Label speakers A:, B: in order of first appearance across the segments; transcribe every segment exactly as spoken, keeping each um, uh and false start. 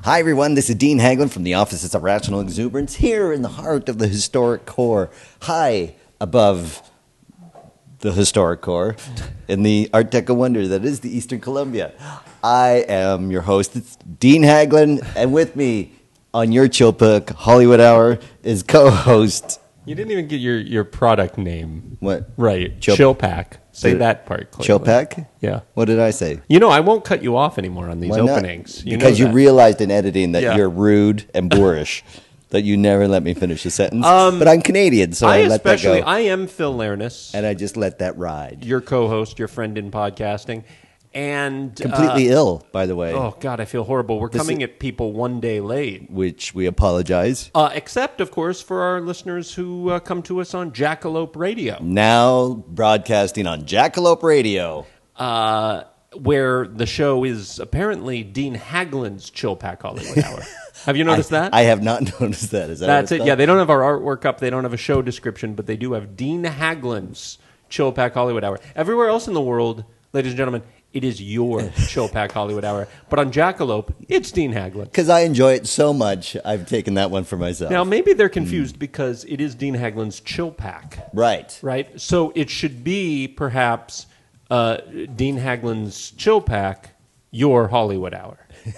A: Hi, everyone. This is Dean Haglund from the Offices of Rational Exuberance here in the heart of the historic core, high above the historic core in the Art Deco wonder that is the Eastern Columbia. I am your host, it's Dean Haglund, and with me on your Chilpack Hollywood Hour is co-host.
B: You didn't even get your, your product name.
A: What?
B: Right.
A: Chil-
B: Chilpack. Say
A: Did-
B: that part clearly.
A: Chilpack?
B: Yeah.
A: What did I say?
B: You know, I won't cut you off anymore on these
A: Why not?
B: openings. You
A: because
B: know
A: you
B: that.
A: realized in editing that
B: Yeah.
A: you're rude and boorish. That you never let me finish a sentence.
B: Um,
A: but I'm Canadian, so I,
B: I
A: let that
B: especially,
A: go.
B: I am Phil Larness,
A: and I just let that ride.
B: your co-host, your friend in podcasting. And
A: Completely
B: uh,
A: ill, by the way.
B: Oh, God, I feel horrible. We're
A: This
B: coming
A: is-
B: at people one day late.
A: Which we apologize.
B: Uh, except, of course, for our listeners who uh, come to us on Jackalope Radio.
A: Now broadcasting on Jackalope Radio.
B: Uh, where the show is apparently Dean Haglund's Chilpack Hollywood Hour. Have you noticed
A: I,
B: that?
A: I have not noticed that. Is that
B: That's
A: what
B: it.
A: it's
B: Yeah,
A: called?
B: they don't have our artwork up. They don't have a show description, but they do have Dean Haglund's Chilpack Hollywood Hour. Everywhere else in the world, ladies and gentlemen, it is your Chilpack Hollywood Hour. But on Jackalope, it's Dean Haglund.
A: Because I enjoy it so much, I've taken that one for myself.
B: Now, maybe they're confused because it is Dean Haglund's Chilpack,
A: right.
B: right? So it should be perhaps uh, Dean Haglund's Chilpack, your Hollywood Hour.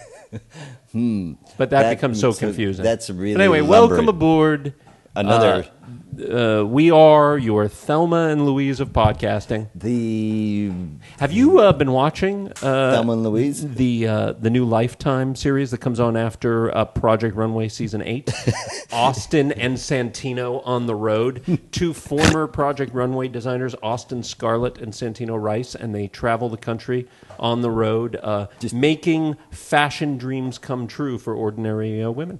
A: hmm.
B: But that,
A: That-
B: becomes so
A: so
B: confusing.
A: that's really
B: But anyway,
A: lumbering.
B: welcome aboard.
A: Another.
B: Uh, uh, we are your Thelma and Louise of podcasting.
A: The
B: Have you uh, been watching uh,
A: Thelma and Louise?
B: the uh, the new Lifetime series that comes on after uh, Project Runway season eight? Austin and Santino on the road. Two former Project Runway designers, Austin Scarlett and Santino Rice, and they travel the country on the road, uh,
A: Just-
B: making fashion dreams come true for ordinary uh, women.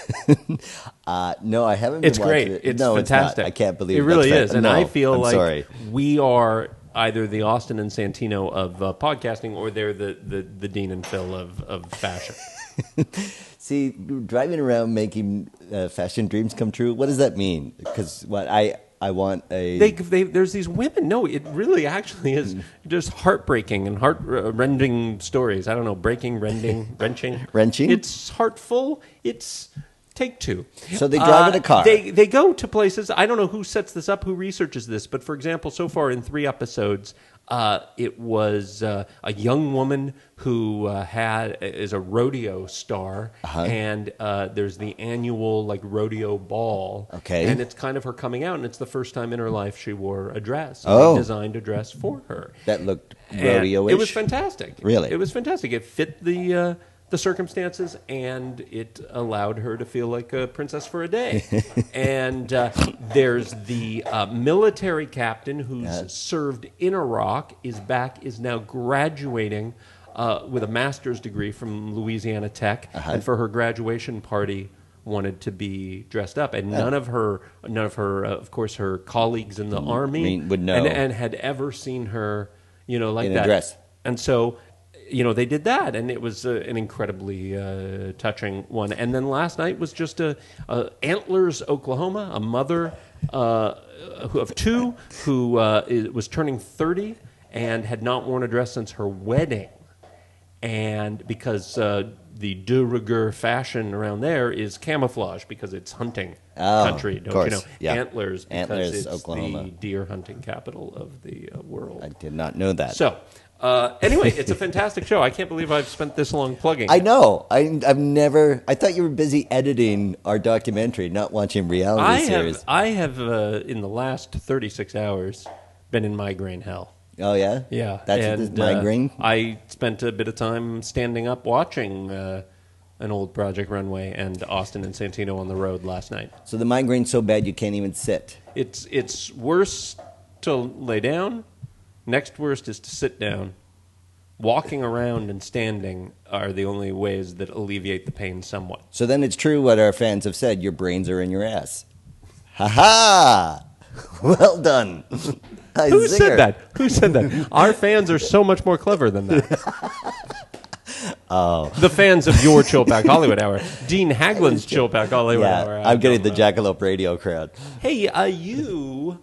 A: Uh, no, I haven't.
B: It's
A: been watching
B: great.
A: It.
B: It's
A: no,
B: fantastic.
A: It's not. I can't believe
B: it really
A: that's
B: is. And
A: no,
B: I feel
A: I'm
B: like
A: sorry.
B: we are either the Austin and Santino of uh, podcasting, or they're the, the, the Dean and Phil of, of fashion.
A: See, driving around making uh, fashion dreams come true. What does that mean? Because what I I want a
B: They, they, there's these women. No, it really actually is just heartbreaking and heart-rending stories. I don't know, breaking, rending, wrenching.
A: Wrenching?
B: It's heartful. It's take two.
A: So they drive in a car.
B: They they go to places. I don't know who sets this up, who researches this, but for example, so far in three episodes, uh, it was uh, a young woman who uh, had is a rodeo star,
A: Uh-huh.
B: and uh, there's the annual like rodeo ball.
A: Okay.
B: And it's kind of her coming out, and it's the first time in her life she wore a dress.
A: Oh.
B: They designed a dress for her.
A: that looked
B: And
A: rodeo-ish.
B: It was fantastic.
A: Really?
B: It was fantastic. It fit the uh, the circumstances, and it allowed her to feel like a princess for a day. and uh, there's the uh, military captain who's
A: Yeah.
B: served in Iraq, is back, is now graduating uh, with a master's degree from Louisiana Tech,
A: Uh-huh.
B: and for her graduation party wanted to be dressed up, and none of her, none of her, uh, of course, her colleagues in the army
A: mean, would know.
B: and, and had ever seen her, you know, like
A: In a
B: that.
A: dress.
B: And so, you know, they did that, and it was uh, an incredibly uh, touching one. And then last night was just a, a Antlers, Oklahoma, a mother uh, who- of two who uh, is, was turning thirty and had not worn a dress since her wedding. And because uh, the de rigueur fashion around there is camouflage because it's hunting
A: Oh,
B: country,
A: of
B: don't
A: course,
B: you know?
A: yeah.
B: Antlers because
A: Antlers,
B: it's
A: Oklahoma.
B: the deer hunting capital of the uh, world.
A: I did not know that.
B: So, uh, anyway, it's a fantastic show. I can't believe I've spent this long plugging.
A: I
B: it.
A: know. I, I've never. I thought you were busy editing our documentary, not watching reality
B: I
A: series.
B: have, I have uh, in the last thirty-six hours, been in migraine hell.
A: Oh yeah,
B: Yeah,
A: That's
B: and,
A: the migraine.
B: Uh, I spent a bit of time standing up watching uh, an old Project Runway and Austin and Santino on the road last night.
A: So the migraine's so bad you can't even sit.
B: It's it's worse to lay down. Next worst is to sit down. Walking around and standing are the only ways that alleviate the pain somewhat.
A: So then it's true what our fans have said: your brains are in your ass. Ha ha! Well done. Hi,
B: Who
A: Zinger.
B: said that? Who said that? Our fans are so much more clever than that. Oh. The fans of your Chilpack Hollywood Hour. Dean Haglund's Chilpack Hollywood
A: Yeah,
B: Hour. I
A: I'm getting the
B: don't know.
A: Jackalope Radio crowd.
B: Hey, uh, you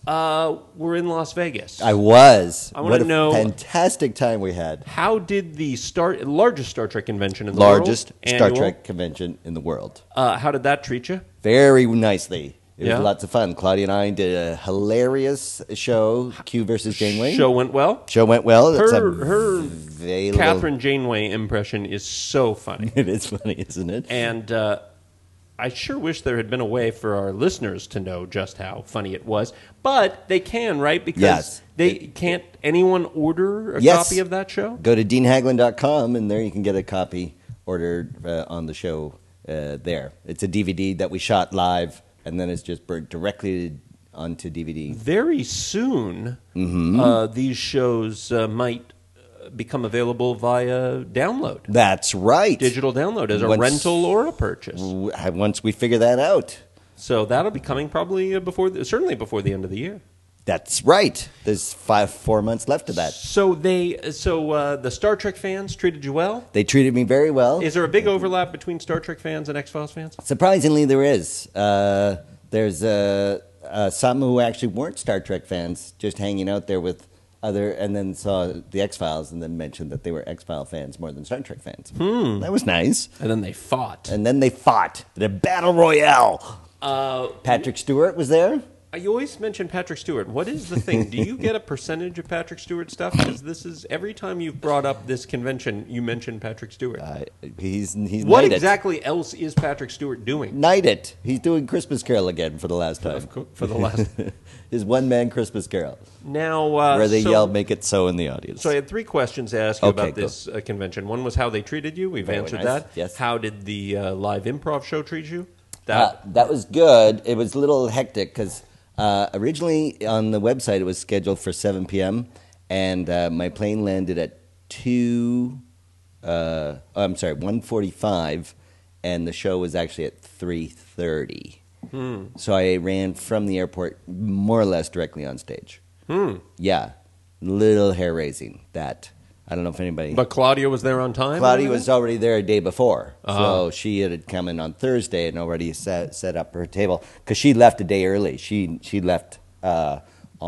B: Uh, we're in Las Vegas.
A: I was.
B: I wanna
A: What a
B: know-
A: fantastic time we had.
B: How did the Star largest Star Trek convention in the
A: Largest
B: world,
A: Star
B: annual,
A: Trek convention in the world.
B: Uh, how did that treat you?
A: Very nicely. It
B: Yeah?
A: was lots of fun. Claudia and I did a hilarious show, Q versus Janeway.
B: Show went well.
A: Show went well. It's
B: Her
A: a
B: her
A: available-
B: Catherine Janeway impression is so funny,
A: It is funny, isn't it?
B: and uh, I sure wish there had been a way for our listeners to know just how funny it was. But they can, right? Because
A: Yes.
B: they can't. Anyone order a
A: Yes.
B: copy of that show?
A: Go to dean haglund dot com, and there you can get a copy ordered uh, on the show uh, there. It's a D V D that we shot live, and then it's just burnt directly onto D V D.
B: Very soon,
A: Mm-hmm.
B: uh, these shows uh, might uh, become available via download,
A: That's right.
B: digital download, as a
A: Once-
B: rental or a purchase.
A: W- Once we figure that out.
B: So that'll be coming probably uh, before, the, certainly before the end of the year.
A: That's right. There's five, four months left of that.
B: So they, so uh, the Star Trek fans treated you well.
A: They treated me very well.
B: Is there a big overlap between Star Trek fans and X Files fans?
A: Surprisingly, there is. Uh, there's uh, uh, some who actually weren't Star Trek fans, just hanging out there with other, and then saw the X Files, and then mentioned that they were X File fans more than Star Trek fans.
B: Hmm.
A: That was nice.
B: And then they fought.
A: And then they fought the battle royale.
B: Uh,
A: Patrick Stewart was there.
B: You always mention Patrick Stewart. What is the thing? Do you get a percentage of Patrick Stewart stuff? Because this is every time you've brought up this convention, you mention Patrick Stewart.
A: Uh, he's he's
B: What
A: knighted.
B: exactly else is Patrick Stewart doing?
A: Knighted. He's doing Christmas Carol again for the last time.
B: Of co- For the last
A: His one man Christmas Carol,
B: now, uh,
A: where they
B: so,
A: yell "Make it so" in the audience.
B: So I had three questions to ask you
A: Okay,
B: about
A: go.
B: this uh, convention. One was how they treated you. We've
A: Very
B: answered
A: nice.
B: that.
A: Yes.
B: How did the uh, live improv show treat you?
A: Uh,
B: That
A: that was good. It was a little hectic because uh, originally on the website it was scheduled for seven p.m. and uh, my plane landed at two. Uh, oh, I'm sorry, one forty-five, and the show was actually at three thirty.
B: hmm.
A: So I ran from the airport more or less directly on stage.
B: Hmm.
A: Yeah, little hair raising. That I don't know if anybody.
B: But Claudia was there on time.
A: Claudia
B: or
A: was
B: anything?
A: already there a day before,
B: Uh-huh.
A: so she had come in on Thursday and already set set up her table because she left a day early. She she left uh,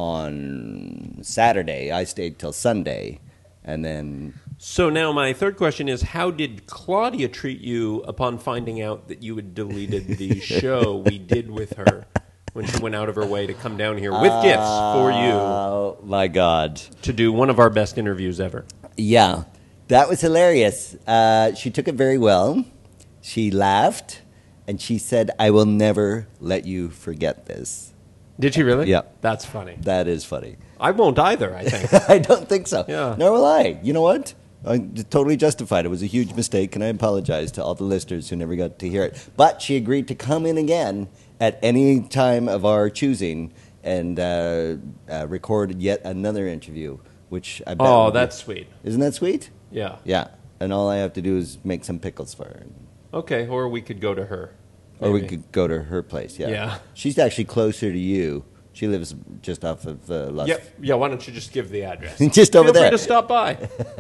A: on Saturday. I stayed till Sunday, and then
B: So now my third question is, how did Claudia treat you upon finding out that you had deleted the show we did with her when she went out of her way to come down here with gifts for you
A: oh my God,
B: to do one of our best interviews ever?
A: yeah, that was hilarious. Uh, she took it very well. She laughed, and she said, "I will never let you forget this."
B: Did she really?
A: Yeah.
B: That's funny.
A: That is funny.
B: I won't either, I think.
A: I don't think so.
B: Yeah.
A: Nor will I. You know what? I'm totally justified. It was a huge mistake, and I apologize to all the listeners who never got to hear it. But she agreed to come in again at any time of our choosing and uh, uh, record yet another interview, which I bet.
B: Oh,
A: would be-
B: that's sweet.
A: Isn't that sweet?
B: Yeah.
A: Yeah. And all I have to do is make some pickles for her.
B: Okay, or we could go to her.
A: Or we
B: Maybe.
A: could go to her place, yeah.
B: Yeah.
A: She's actually closer to you. She lives just off of uh, Las
B: Yep. Yeah, why don't you just give the address?
A: Just over
B: Feel
A: there.
B: free to stop by.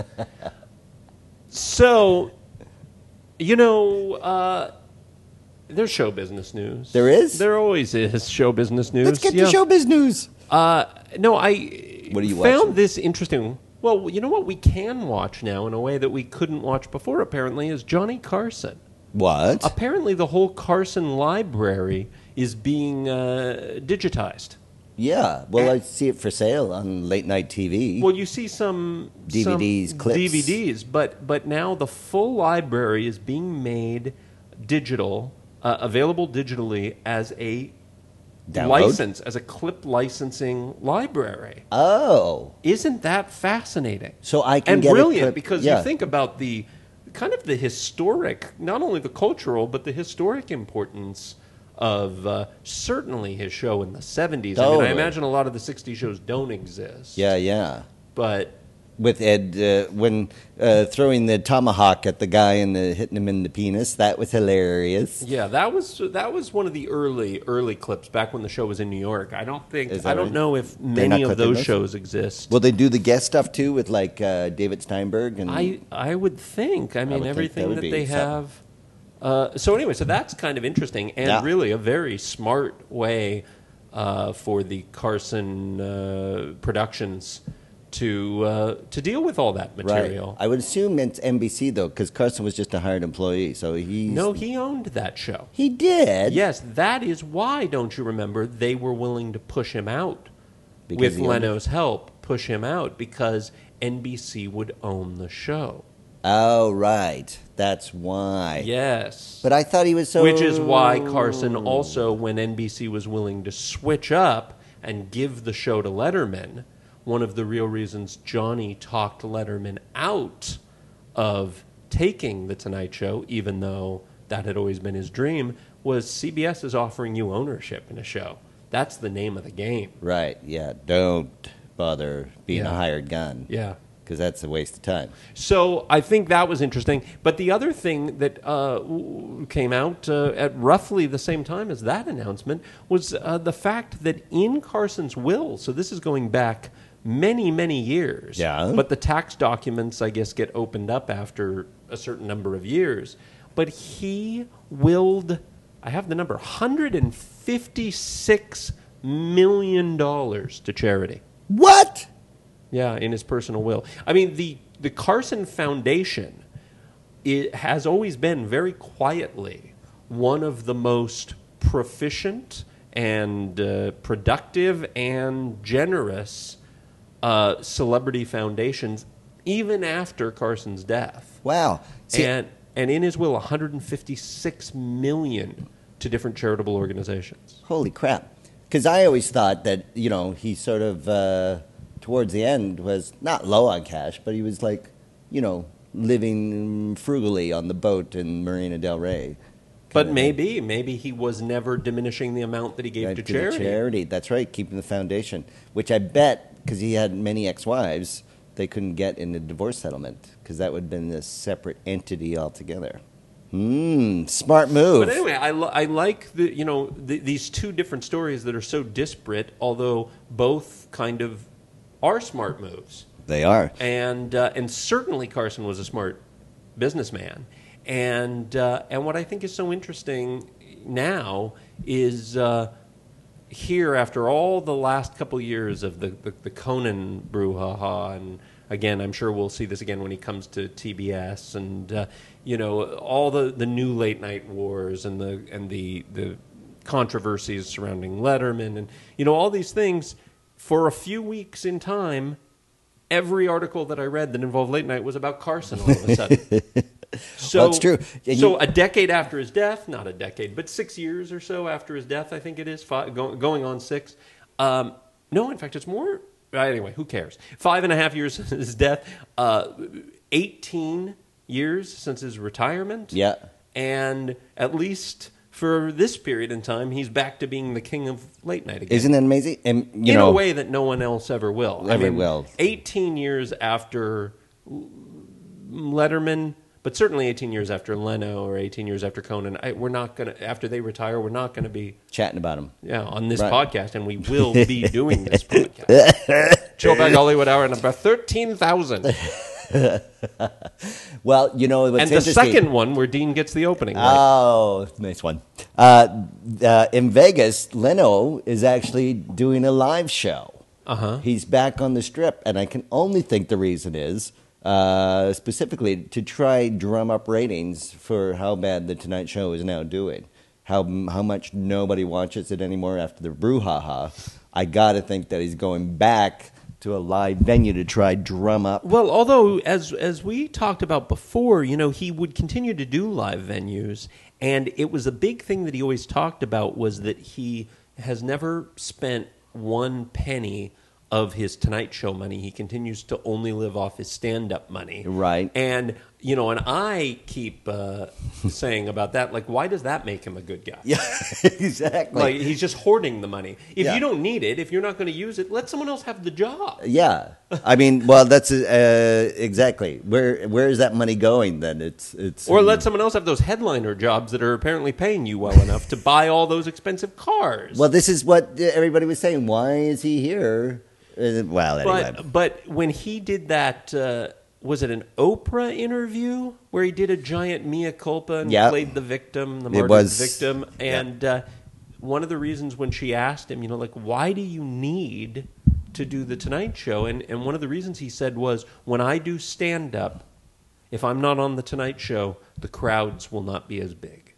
B: So, you know, uh, there's show business news.
A: There is?
B: There always is show business news.
A: Let's get
B: yeah.
A: to showbiz news.
B: Uh, no, I
A: What are you
B: found
A: watching?
B: this interesting. Well, you know what we can watch now in a way that we couldn't watch before, apparently, is Johnny Carson.
A: What?
B: Apparently, the whole Carson library is being uh, digitized.
A: Yeah, well, I see it for sale on late night T V.
B: Well, you see some
A: D V Ds,
B: some
A: clips.
B: D V Ds, but but now the full library is being made digital, uh, available digitally as a
A: Download?
B: license, as a clip licensing library.
A: Oh,
B: Isn't that fascinating?
A: so I can
B: And
A: get
B: brilliant
A: a clip,
B: because
A: yeah.
B: you think about the kind of the historic, not only the cultural, but the historic importance of uh, certainly his show in the seventies. I mean, I
A: Totally.
B: imagine a lot of the sixties shows don't exist.
A: Yeah, yeah.
B: But
A: With Ed uh, when uh, throwing the tomahawk at the guy and the, hitting him in the penis, that was hilarious.
B: yeah, that was that was one of the early early clips back when the show was in New York. I don't think
A: Is that
B: I don't
A: right?
B: know if
A: They're
B: many
A: not
B: of
A: clipping
B: those
A: those?
B: shows exist.
A: Will they do the guest stuff too with like uh, David Steinberg and
B: I I would think. I mean,
A: would think
B: everything
A: that would
B: that,
A: be
B: they
A: something.
B: have. Uh, so anyway, so that's kind of interesting and
A: Yeah.
B: really a very smart way uh, for the Carson uh, Productions to uh, to deal with all that material.
A: Right. I would assume it's N B C, though, because Carson was just a hired employee. So he
B: No, he owned that show.
A: He did?
B: Yes, that is why, don't you remember, they were willing to push him out.
A: Because
B: With
A: he owned
B: Leno's help, push him out because N B C would own the show.
A: Oh, right. That's why.
B: Yes.
A: But I thought he was so...
B: Which is why Carson also, when N B C was willing to switch up and give the show to Letterman, one of the real reasons Johnny talked Letterman out of taking The Tonight Show, even though that had always been his dream, was C B S is offering you ownership in a show. That's the name of the game.
A: Right, yeah. Don't bother being
B: Yeah.
A: a hired gun.
B: Yeah.
A: Because that's a waste of time.
B: So I think that was interesting. But the other thing that uh, w- came out uh, at roughly the same time as that announcement was uh, the fact that in Carson's will, so this is going back many, many years.
A: Yeah.
B: But the tax documents, I guess, get opened up after a certain number of years. But he willed, I have the number, one hundred fifty-six million dollars to charity.
A: What?
B: Yeah, in his personal will. I mean, the, the Carson Foundation, it has always been very quietly one of the most proficient and uh, productive and generous uh, celebrity foundations, even after Carson's death.
A: Wow. See,
B: and and in his will, one hundred fifty-six million dollars to different charitable organizations.
A: holy crap. Because I always thought that, you know, he sort of, uh, towards the end, was not low on cash, but he was like, you know, living frugally on the boat in Marina Del Rey.
B: But
A: Kinda
B: maybe, maybe he was never diminishing the amount that he gave
A: Right,
B: to
A: the
B: charity.
A: charity. That's right, keeping the foundation, which I bet, because he had many ex-wives, they couldn't get in the divorce settlement, because that would have been a separate entity altogether. Hmm, smart move.
B: But anyway, I, li- I like the you know the, these two different stories that are so disparate, although both kind of are smart moves.
A: They are.
B: And uh, and certainly Carson was a smart businessman. And uh, and what I think is so interesting now is uh, here after all the last couple years of the the, the Conan brouhaha, and again I'm sure we'll see this again when he comes to T B S, and uh, you know all the, the new late night wars and the and the the controversies surrounding Letterman, and you know all these things. For a few weeks in time, every article that I read that involved late night was about Carson all of a sudden. So,
A: Well, it's true. And
B: so
A: you-
B: a decade after his death, not a decade, but six years or so after his death, I think it is, five, go, going on six. Um, no, in fact, it's more. Anyway, who cares? Five and a half years since his death, uh, eighteen years since his retirement.
A: Yeah.
B: And at least for this period in time, he's back to being the king of late night again.
A: Isn't that amazing? And, you
B: in
A: know,
B: a way that no one else ever will.
A: Ever
B: I mean,
A: will.
B: eighteen years after Letterman, but certainly eighteen years after Leno or eighteen years after Conan, I, we're not going to, after they retire, we're not going to be
A: chatting about him.
B: yeah, on this
A: Right.
B: podcast, and we will be doing this podcast. Chillbag Hollywood Hour number thirteen thousand.
A: Well, you know, what's
B: And the
A: interesting.
B: second one where Dean gets the opening. right?
A: Oh, nice one. Uh, uh, in Vegas, Leno is actually doing a live show.
B: Uh-huh.
A: He's back on the strip, and I can only think the reason is uh, specifically to try drum up ratings for how bad the Tonight Show is now doing. How how much nobody watches it anymore after the brouhaha. I got to think that he's going back to a live venue to try drum up.
B: Well, although as as we talked about before, you know, he would continue to do live venues, and it was a big thing that he always talked about was that he has never spent one penny of his Tonight Show money. He continues to only live off his stand-up money.
A: Right.
B: And, you know, and I keep uh, saying about that, like, why does that make him a good guy?
A: Yeah, exactly.
B: Like, he's just hoarding the money. If
A: Yeah.
B: you don't need it, if you're not going to use it, let someone else have the job.
A: Yeah, I mean, well, that's uh, exactly where where is that money going? Then it's it's
B: Or let someone else have those headliner jobs that are apparently paying you well enough to buy all those expensive cars.
A: Well, this is what everybody was saying. Why is he here? Uh, well, anyway,
B: but but when he did that, uh, was it an Oprah interview where he did a giant mea culpa and
A: Yeah.
B: played the victim, the
A: It
B: martyred
A: was-
B: victim, and uh, one of the reasons when she asked him, you know, like, why do you need to do the Tonight Show? And and one of the reasons he said was, when I do stand up, if I'm not on the Tonight Show, the crowds will not be as big.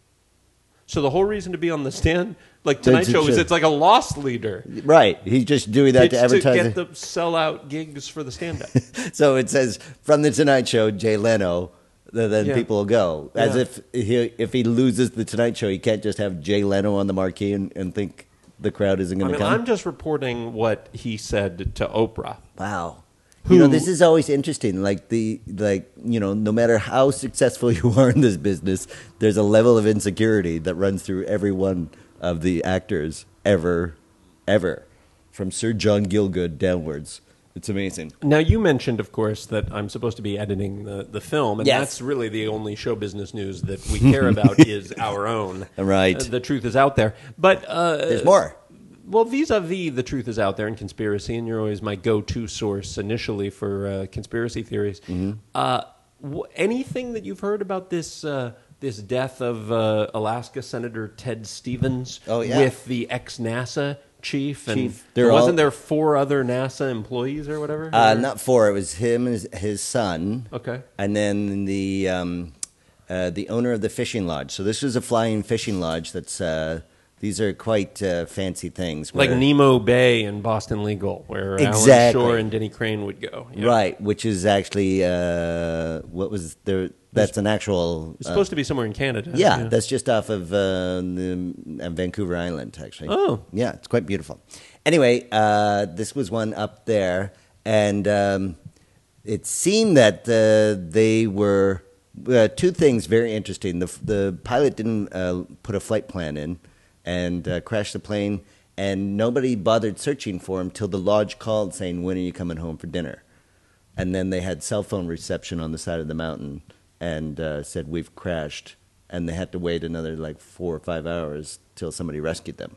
B: So the whole reason to be on the stand, like Tonight Show, is it's like a loss leader.
A: Right. He's just doing that
B: It's
A: to advertise.
B: to get the sellout gigs for the stand-up.
A: So it says, from the Tonight Show, Jay Leno, th- then
B: Yeah.
A: people will go. As
B: Yeah.
A: if he, if he loses the Tonight Show, he can't just have Jay Leno on the marquee and, and think the crowd isn't
B: I
A: going to
B: mean,
A: come.
B: I'm just reporting what he said to Oprah.
A: Wow.
B: Who-
A: You know, this is always interesting. Like the like, you know, no matter how successful you are in this business, there's a level of insecurity that runs through every one of the actors ever, ever, from Sir John Gielgud downwards. It's amazing.
B: Now, you mentioned, of course, that I'm supposed to be editing the, the film, and
A: Yes.
B: that's really the only show business news that we care about is our own.
A: Right.
B: Uh, the truth is out there. But uh,
A: There's more.
B: Well, vis-a-vis the truth is out there in conspiracy, and you're always my go-to source initially for uh, conspiracy theories.
A: Mm-hmm.
B: Uh, wh- anything that you've heard about this uh, this death of uh, Alaska Senator Ted Stevens
A: Oh, yeah.
B: with the ex-NASA chief? And
A: Chief. They're
B: wasn't
A: all-
B: there four other NASA employees or whatever?
A: Uh,
B: Or-
A: not four. It was him and his, his son.
B: Okay.
A: And then the um, uh, the owner of the fishing lodge. So this was a flying fishing lodge. That's uh, these are quite uh, fancy things.
B: Like
A: where-
B: Nemo Bay in Boston Legal, where Alan
A: Exactly.
B: Shore and Denny Crane would go. Yeah.
A: Right, which is actually uh, what was there? That's an actual.
B: It's
A: uh,
B: supposed to be somewhere in Canada.
A: yeah, that's just off of uh, the, uh, Vancouver Island, actually.
B: Oh.
A: yeah, it's quite beautiful. Anyway, uh, this was one up there, and um, it seemed that uh, they were uh, two things very interesting. The the pilot didn't uh, put a flight plan in, and uh, crashed the plane, and nobody bothered searching for him till the lodge called saying, "When are you coming home for dinner?" And then they had cell phone reception on the side of the mountain and uh, said, "We've crashed," and they had to wait another like four or five hours till somebody rescued them.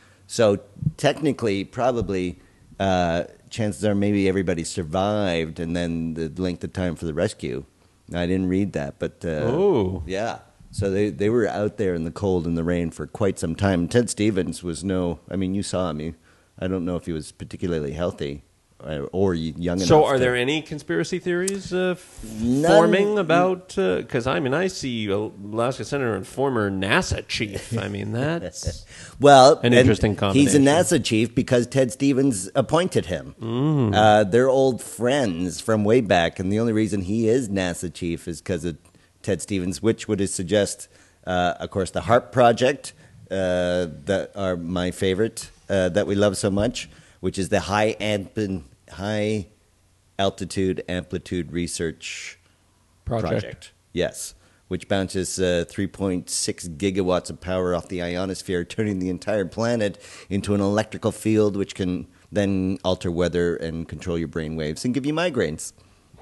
A: So technically, probably, uh, chances are maybe everybody survived, and then the length of time for the rescue. I didn't read that, but uh,
B: Oh.
A: yeah. So they, they were out there in the cold and the rain for quite some time. Ted Stevens was no, I mean, you saw him. I don't know if he was particularly healthy or, or young enough.
B: So, are
A: to-
B: there any conspiracy theories uh, f-
A: None-
B: forming about? Because I mean, I see Alaska Senator and former NASA chief. I mean, that's
A: Well,
B: An
A: and
B: interesting
A: He's a
B: combination.
A: NASA chief because Ted Stevens appointed him.
B: Mm.
A: Uh, they're old friends from way back, and the only reason he is NASA chief is because of Ted Stevens, which would suggest, uh, of course, the HARP project uh, that are my favorite, uh, that we love so much, which is the high amp- high altitude amplitude research
B: project.
A: project. Yes, which bounces uh, three point six gigawatts of power off the ionosphere, turning the entire planet into an electrical field, which can then alter weather and control your brain waves and give you migraines.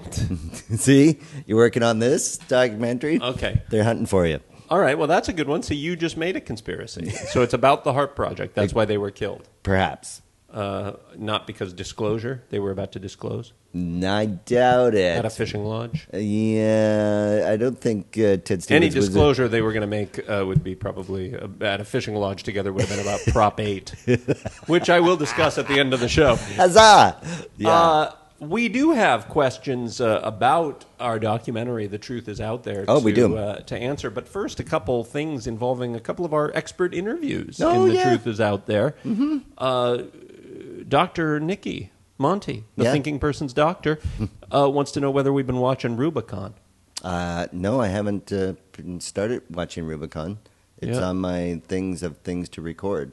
A: See, you're working on this documentary.
B: Okay.
A: They're hunting for you.
B: All right. Well, that's a good one. So you just made a conspiracy. So it's about the HARP project. That's why they were killed.
A: Perhaps.
B: Uh, not because disclosure. They were about to disclose
A: I doubt it.
B: at a fishing lodge.
A: Uh, yeah, I don't think uh, Ted Stevens
B: Any
A: was a-
B: disclosure they were going to make uh, would be probably uh, at a fishing lodge together would have been about Prop eight, which I will discuss at the end of the show.
A: Huzzah! Yeah.
B: Uh, we do have questions uh, about our documentary, The Truth Is Out There,
A: Oh,
B: to,
A: we do.
B: Uh, to answer. But first, a couple things involving a couple of our expert interviews
A: Oh,
B: in The
A: yeah.
B: Truth Is Out There. Mm-hmm. Uh, Doctor Nikki Monty, the
A: Yeah.
B: thinking person's doctor, uh, wants to know whether we've been watching Rubicon.
A: Uh, no, I haven't uh, started watching Rubicon. It's
B: Yeah.
A: on my things of things to record.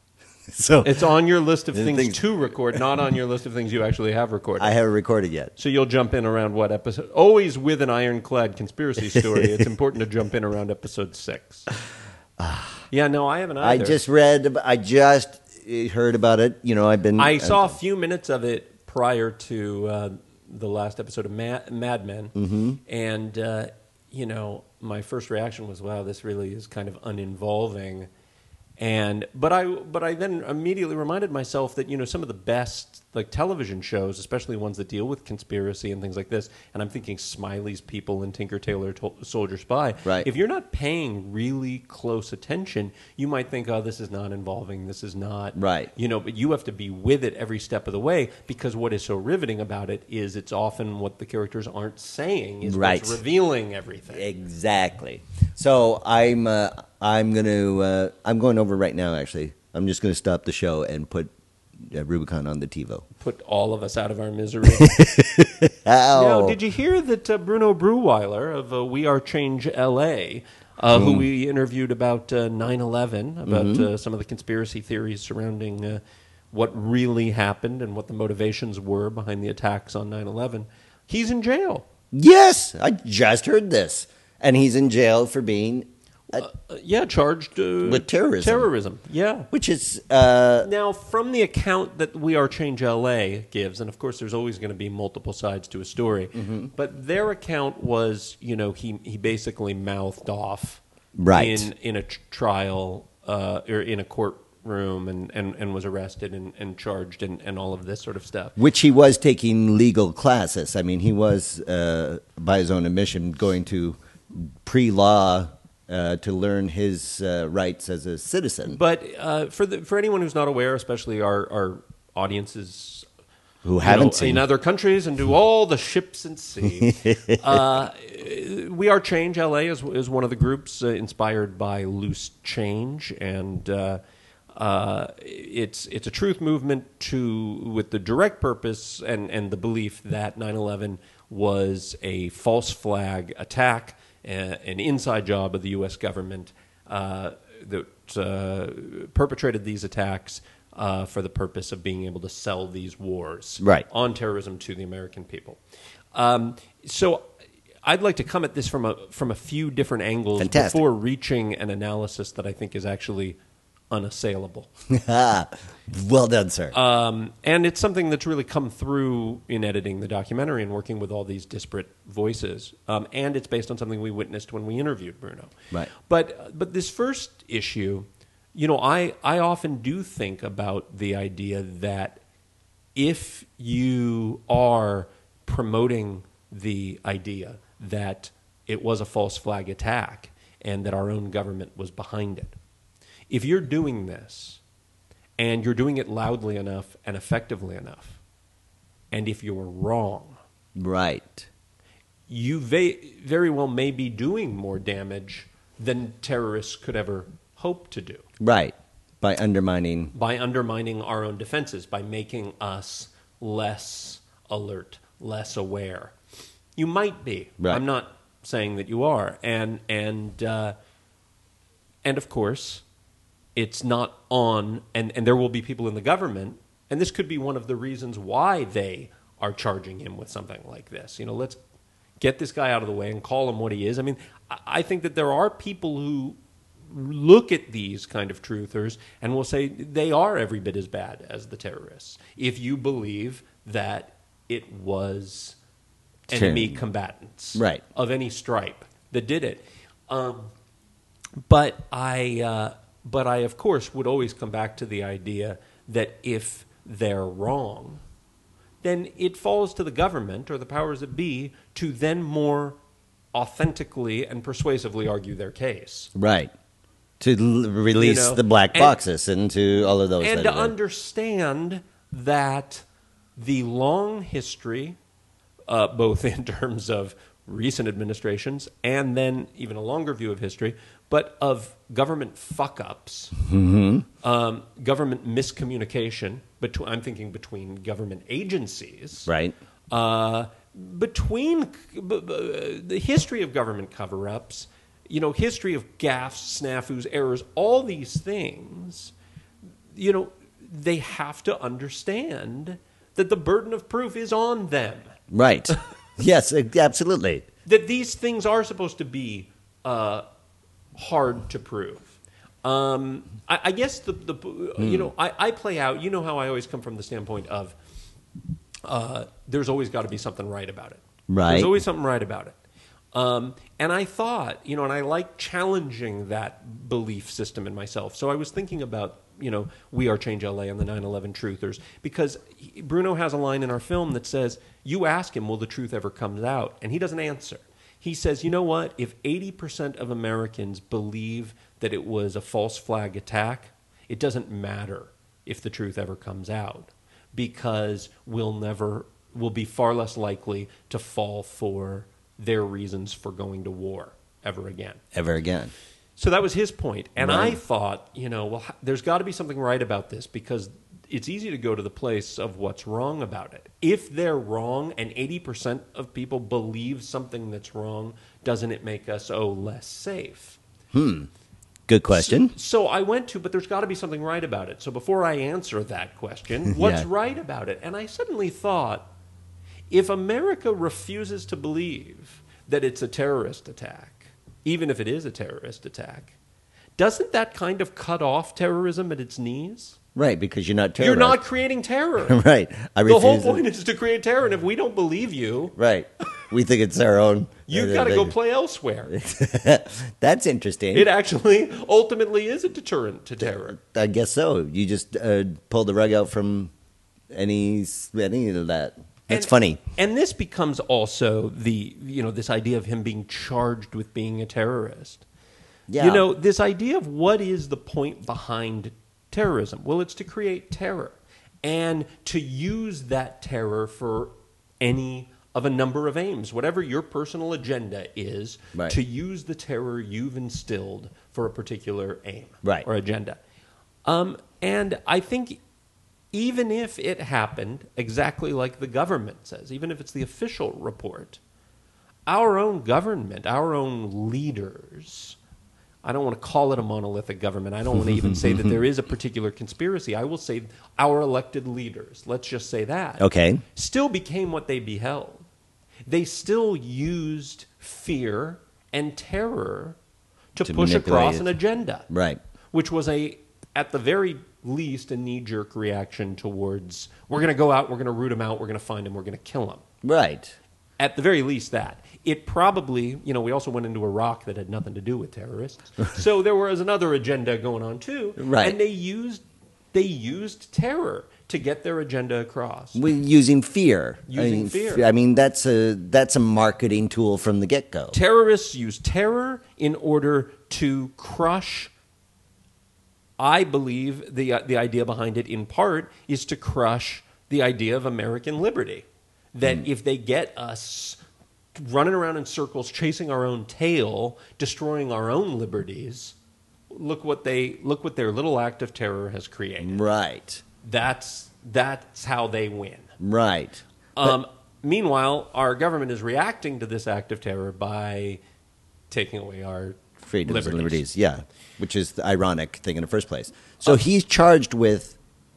A: so
B: It's on your list of
A: The
B: things
A: things-
B: to record, not on your list of things you actually have recorded.
A: I haven't recorded yet.
B: So you'll jump in around what episode? Always with an ironclad conspiracy story. It's important to jump in around episode six. Yeah, no, I haven't
A: I
B: either.
A: just read. ab- I just uh, heard about it. You know, I've been.
B: I saw a few minutes of it prior to uh, the last episode of Mad, Mad Men, mm-hmm. and uh, you know, my first reaction was, "Wow, this really is kind of uninvolving." And but I but I then immediately reminded myself that you know some of the best like television shows, especially ones that deal with conspiracy and things like this, and I'm thinking Smiley's People and Tinker Tailor to- Soldier Spy.
A: Right.
B: If you're not paying really close attention, you might think, oh, this is not involving, this is not,
A: Right.
B: you know, but you have to be with it every step of the way, because what is so riveting about it is it's often what the characters aren't saying is
A: Right.
B: what's revealing everything.
A: Exactly. So I'm uh, I'm gonna uh, I'm going over right now. Actually, I'm just gonna stop the show and put uh, Rubicon on the TiVo.
B: Put all of us out of our misery.
A: Ow.
B: Now, did you hear that uh, Bruno Breweiler of uh, We Are Change L A, uh, who we interviewed about uh, nine eleven, about
A: Mm-hmm.
B: uh, some of the conspiracy theories surrounding uh, what really happened and what the motivations were behind the attacks on nine eleven, he's in jail.
A: Yes, I just heard this, and he's in jail for being, uh,
B: Uh, yeah, charged uh,
A: With terrorism.
B: Terrorism, yeah.
A: which is uh,
B: Now, from the account that We Are Change L A gives, and of course there's always going to be multiple sides to a story,
A: Mm-hmm.
B: but their account was, you know, he, he basically mouthed off
A: Right.
B: in, in a tr- trial uh, or in a courtroom and, and, and was arrested and, and charged and, and all of this sort of stuff.
A: which he was taking legal classes. I mean, he was uh, by his own admission going to pre-law uh, to learn his uh, rights as a citizen.
B: But uh, for the, for anyone who's not aware, especially our, our audiences
A: Who
B: you
A: haven't
B: know,
A: seen
B: in other countries and do all the ships and sea. uh, We Are Change L A is, is one of the groups uh, inspired by Loose Change, and uh, uh, it's it's a truth movement to with the direct purpose and, and the belief that nine eleven was a false flag attack, uh, an inside job of the U S government uh, that uh, perpetrated these attacks uh, for the purpose of being able to sell these wars
A: Right.
B: on terrorism to the American people. Um, so I'd like to come at this from a from a few different angles
A: Fantastic.
B: before reaching an analysis that I think is actually unassailable.
A: Well done, sir.
B: Um, and it's something that's really come through in editing the documentary and working with all these disparate voices. Um, and it's based on something we witnessed when we interviewed Bruno.
A: Right.
B: But but this first issue, you know, I, I often do think about the idea that if you are promoting the idea that it was a false flag attack and that our own government was behind it, if you're doing this and you're doing it loudly enough and effectively enough, and if you're wrong,
A: right.
B: you ve- very well may be doing more damage than terrorists could ever hope to do
A: Right. By undermining.
B: by undermining our own defenses, by making us less alert, less aware. You might be.
A: Right.
B: I'm not saying that you are. And and uh, and of course, it's not on, and, and there will be people in the government, and this could be one of the reasons why they are charging him with something like this. You know, let's get this guy out of the way and call him what he is. I mean, I, I think that there are people who look at these kind of truthers and will say they are every bit as bad as the terrorists if you believe that it was enemy
A: Sure.
B: combatants
A: Right.
B: of any stripe that did it. Um, but I, uh, but I, of course, would always come back to the idea that if they're wrong, then it falls to the government or the powers that be to then more authentically and persuasively argue their case.
A: Right. To l- release
B: You know,
A: the black
B: and-
A: boxes and to all of those.
B: And
A: that
B: to
A: are there.
B: understand that the long history, uh, both in terms of recent administrations and then even a longer view of history, but of government fuck-ups,
A: Mm-hmm.
B: um, government miscommunication, between, I'm thinking between government agencies,
A: Right.
B: uh, between b- b- the history of government cover-ups, you know, history of gaffes, snafus, errors, all these things, you know, they have to understand that the burden of proof is on them.
A: Right. Yes, e- absolutely.
B: That these things are supposed to be uh, hard to prove. Um, I, I guess the, the you know I, I play out. You know how I always come from the standpoint of uh, there's always got to be something right about it.
A: Right.
B: There's always something right about it. Um, and I thought, you know, and I like challenging that belief system in myself. So I was thinking about, you know, We Are Change L A and the nine eleven Truthers, because he, Bruno has a line in our film that says, you ask him, will the truth ever come out? And he doesn't answer. He says, you know what? If eighty percent of Americans believe that it was a false flag attack, it doesn't matter if the truth ever comes out, because we'll never, we'll be far less likely to fall for their reasons for going to war ever again.
A: Ever again.
B: So that was his point. And
A: Right.
B: I thought, you know, well, there's got to be something right about this, because it's easy to go to the place of what's wrong about it. If they're wrong and eighty percent of people believe something that's wrong, doesn't it make us, oh, less safe?
A: Hmm. Good question.
B: So, so I went to, but there's got to be something right about it. So before I answer that question, what's
A: Yeah.
B: right about it? And I suddenly thought, if America refuses to believe that it's a terrorist attack, even if it is a terrorist attack, doesn't that kind of cut off terrorism at its knees?
A: Right, because you're not
B: You're
A: terrorized.
B: not creating terror.
A: Right. I
B: The whole
A: refuse it.
B: point is to create terror, and if we don't believe you,
A: Right. We think it's our own.
B: you've got to go play elsewhere.
A: That's interesting.
B: It actually ultimately is a deterrent to terror.
A: I guess so. You just uh, pull the rug out from any any of that. That's
B: And-
A: funny.
B: And this becomes also the, you know, this idea of him being charged with being a terrorist.
A: Yeah.
B: You know, this idea of what is the point behind terrorism? Well, it's to create terror and to use that terror for any of a number of aims, whatever your personal agenda is,
A: Right.
B: to use the terror you've instilled for a particular aim
A: Right.
B: or agenda. Um, and I think even if it happened exactly like the government says, even if it's the official report, our own government, our own leaders, I don't want to call it a monolithic government. I don't want to even say that there is a particular conspiracy. I will say our elected leaders, let's just say that,
A: Okay.
B: still became what they beheld. They still used fear and terror to,
A: To
B: push
A: manipulate
B: across
A: it.
B: an agenda,
A: Right.
B: which was a, at the very least, a knee-jerk reaction towards, we're going to go out, we're going to root them out, we're going to find them, we're going to kill them.
A: Right.
B: At the very least, that. It probably, you know, we also went into Iraq that had nothing to do with terrorists. So there was another agenda going on, too.
A: Right.
B: And they used, they used terror to get their agenda across.
A: We using fear. I
B: Using
A: mean,
B: fear.
A: f- I mean, that's a that's a marketing tool from the get go.
B: Terrorists use terror in order to crush. I believe the the idea behind it, in part, is to crush the idea of American liberty. That
A: Hmm.
B: if they get us running around in circles, chasing our own tail, destroying our own liberties, look what they look what their little act of terror has created.
A: Right.
B: That's that's how they win.
A: Right.
B: Um, meanwhile, our government is reacting to this act of terror by taking away our
A: Freedoms
B: liberties.
A: and liberties. Yeah. Which is the ironic thing in the first place. So he's charged with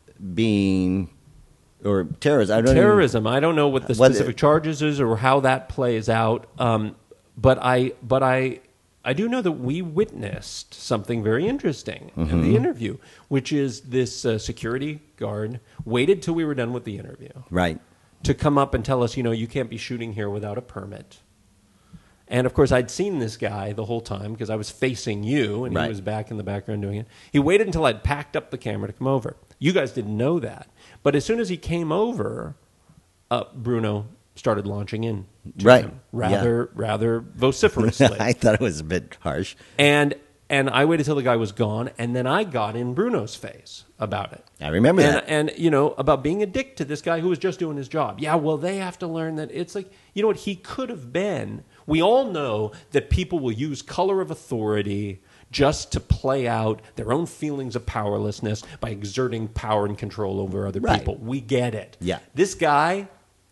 A: being or terrorism. I don't
B: Terrorism. I don't know what the
A: What-
B: specific charges is or how that plays out. Um, but I, but I, I do know that we witnessed something very interesting in
A: Mm-hmm.
B: the interview, which is this uh, security guard waited till we were done with the interview
A: Even, right.
B: to come up and tell us, you know, you can't be shooting here without a permit. And of course, I'd seen this guy the whole time because I was facing you, and
A: Right.
B: he was back in the background doing it. He waited until I'd packed up the camera to come over. You guys didn't know that, but as soon as he came over, uh, Bruno started launching in to
A: Right.
B: him rather rather vociferously.
A: I thought it was a bit harsh.
B: and and I waited till the guy was gone, and then I got in Bruno's face about it.
A: I remember
B: and,
A: that.
B: And, you know, about being a dick to this guy who was just doing his job. Yeah, well, they have to learn that it's like, you know what, he could have been. We all know that people will use color of authority just to play out their own feelings of powerlessness by exerting power and control over other
A: Right.
B: people. We get it.
A: Yeah.
B: This guy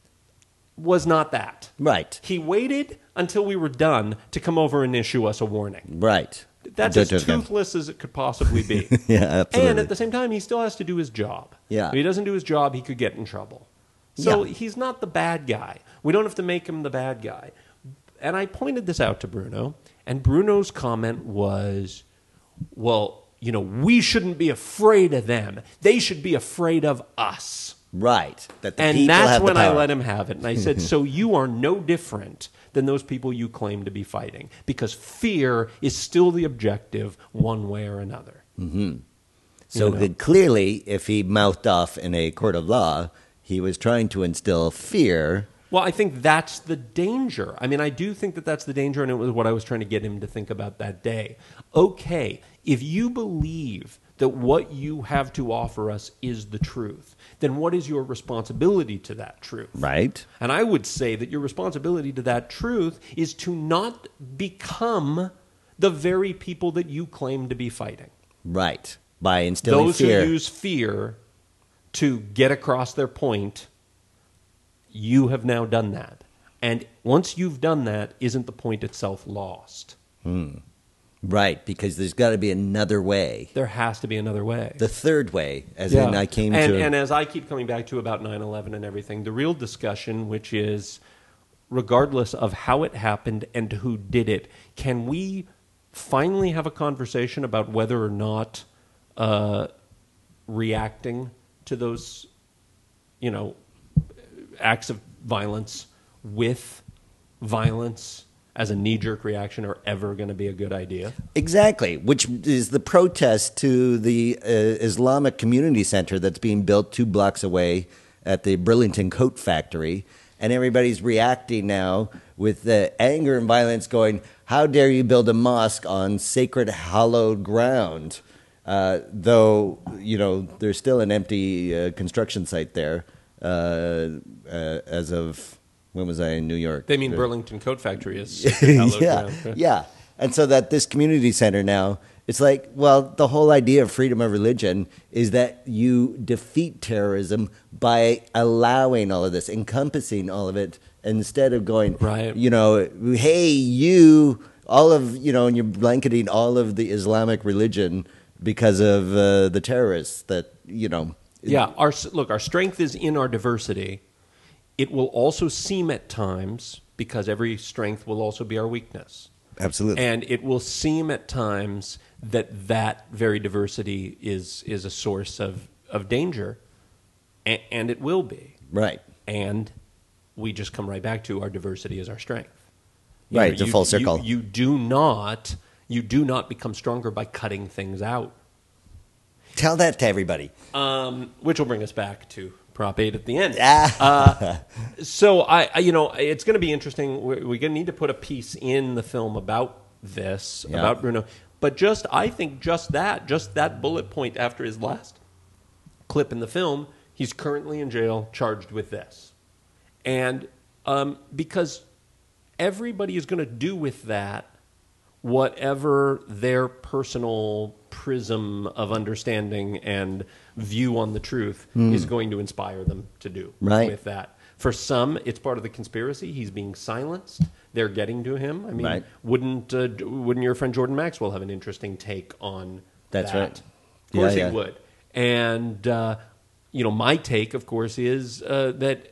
B: was not that.
A: Right.
B: He waited until we were done to come over and issue us a warning.
A: Right.
B: That's
A: Don't
B: as
A: do it again.
B: toothless as it could possibly be.
A: Yeah, absolutely.
B: And at the same time, he still has to do his job.
A: Yeah.
B: If he doesn't do his job, he could get in trouble. So
A: Yeah.
B: he's not the bad guy. We don't have to make him the bad guy. And I pointed this out to Bruno, and Bruno's comment was, well, you know, we shouldn't be afraid of them. They should be afraid of us.
A: Right. That the
B: And
A: people
B: that's
A: have
B: when
A: the
B: I
A: power.
B: let him have it. And I said, so you are no different than those people you claim to be fighting, because fear is still the objective one way or another.
A: So
B: You know.
A: that clearly, if he mouthed off in a court of law, he was trying to instill fear.
B: Well, I think that's the danger. I mean, I do think that that's the danger, and it was what I was trying to get him to think about that day. Okay, if you believe that what you have to offer us is the truth, then what is your responsibility to that truth?
A: Right.
B: And I would say that your responsibility to that truth is to not become the very people that you claim to be fighting.
A: Right. By instilling
B: Those
A: fear.
B: who use fear to get across their point, you have now done that. And once you've done that, isn't the point itself lost?
A: Right, because there's got to be another way.
B: There has to be another way.
A: The third way, as in I came
B: and,
A: to...
B: And as I keep coming back to about nine eleven and everything, the real discussion, which is, regardless of how it happened and who did it, can we finally have a conversation about whether or not uh, reacting to those, you know, acts of violence with violence as a knee-jerk reaction are ever going to be a good idea?
A: Exactly, which is the protest to the uh, Islamic Community Center that's being built two blocks away at the Burlington Coat Factory. And everybody's reacting now with the anger and violence going, how dare you build a mosque on sacred hallowed ground? Uh, though, you know, there's still an empty uh, construction site there uh, uh, as of... When was I in New York?
B: They mean Burlington Coat Factory is hallowed
A: yeah,
B: ground, right?
A: yeah. And so that this community center now, it's like, well, the whole idea of freedom of religion is that you defeat terrorism by allowing all of this, encompassing all of it, instead of going,
B: Right.
A: you know, hey, you, all of, you know, and you're blanketing all of the Islamic religion because of uh, the terrorists that, you know.
B: Yeah, our look, our strength is in our diversity. It will also seem at times, because every strength will also be our weakness.
A: Absolutely.
B: And it will seem at times that that very diversity is is a source of, of danger, and, and it will be.
A: Right.
B: And we just come right back to our diversity is our strength. You
A: Right,
B: know,
A: it's a
B: you-
A: full
B: you-
A: circle.
B: You, do not you do not become stronger by cutting things out.
A: Tell that to everybody.
B: Um, which will bring us back to Prop eight at the end.
A: Ah.
B: Uh, so I, I, you know, it's going to be interesting. We're, we're going to need to put a piece in the film about this,
A: Yeah.
B: about Bruno. But just, I think, just that, just that bullet point after his last clip in the film, he's currently in jail, charged with this, and um, because everybody is going to do with that whatever their personal prism of understanding and view on the truth is going to inspire them to do
A: Right.
B: with that. For some, it's part of the conspiracy. He's being silenced. They're getting to him. I mean,
A: Right.
B: wouldn't uh, wouldn't your friend Jordan Maxwell have an interesting take on
A: That's
B: that?
A: right.
B: Of course
A: Yeah, yeah.
B: he would. And uh, you know, my take, of course, is uh, that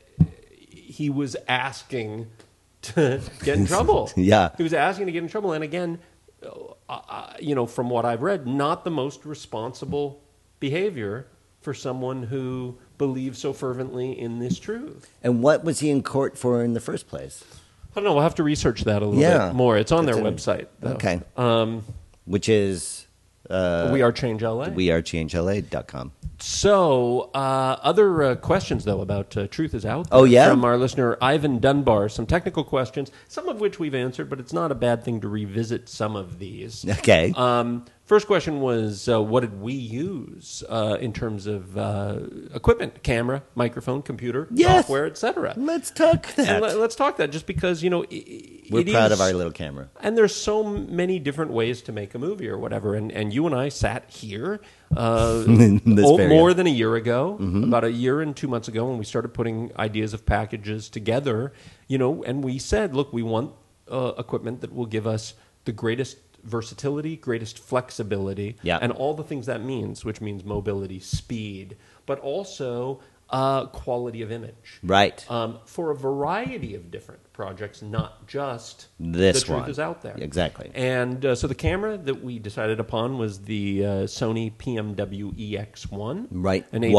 B: he was asking to get in trouble.
A: Yeah.
B: He was asking to get in trouble. And again, uh, uh, you know, from what I've read, not the most responsible behavior for someone who believes so fervently in this truth.
A: And what was he in court for in the first place?
B: I don't know. We'll have to research that a little
A: Yeah.
B: bit more. It's on
A: That's
B: their
A: an-
B: website, though.
A: Okay.
B: Um,
A: Which is uh,
B: we are Change L A.
A: we are change L A dot com.
B: So, uh, other uh, questions, though, about uh, Truth is Out There.
A: Oh, yeah?
B: From our listener, Ivan Dunbar. Some technical questions, some of which we've answered, but it's not a bad thing to revisit some of these.
A: Okay.
B: Um, first question was, uh, what did we use uh, in terms of uh, equipment, camera, microphone, computer,
A: Yes.
B: software, et cetera?
A: Let's talk that.
B: And let, us talk that just because, you know, i-
A: We're
B: it
A: proud
B: is-
A: of our little camera.
B: and there's so many different ways to make a movie or whatever. And, and you and I sat here uh,
A: In this
B: o-
A: very-
B: more than a year ago, about a year and two months ago, when we started putting ideas of packages together, you know, and we said, look, we want uh, equipment that will give us the greatest versatility, greatest flexibility,
A: Yeah.
B: and all the things that means, which means mobility, speed, but also uh, quality of image.
A: Right.
B: Um, for a variety of different projects, not just
A: This
B: the truth
A: one.
B: is out there.
A: Exactly.
B: And uh, so the camera that we decided upon was the uh, Sony P M W E X one.
A: Right.
B: An
A: One.
B: H D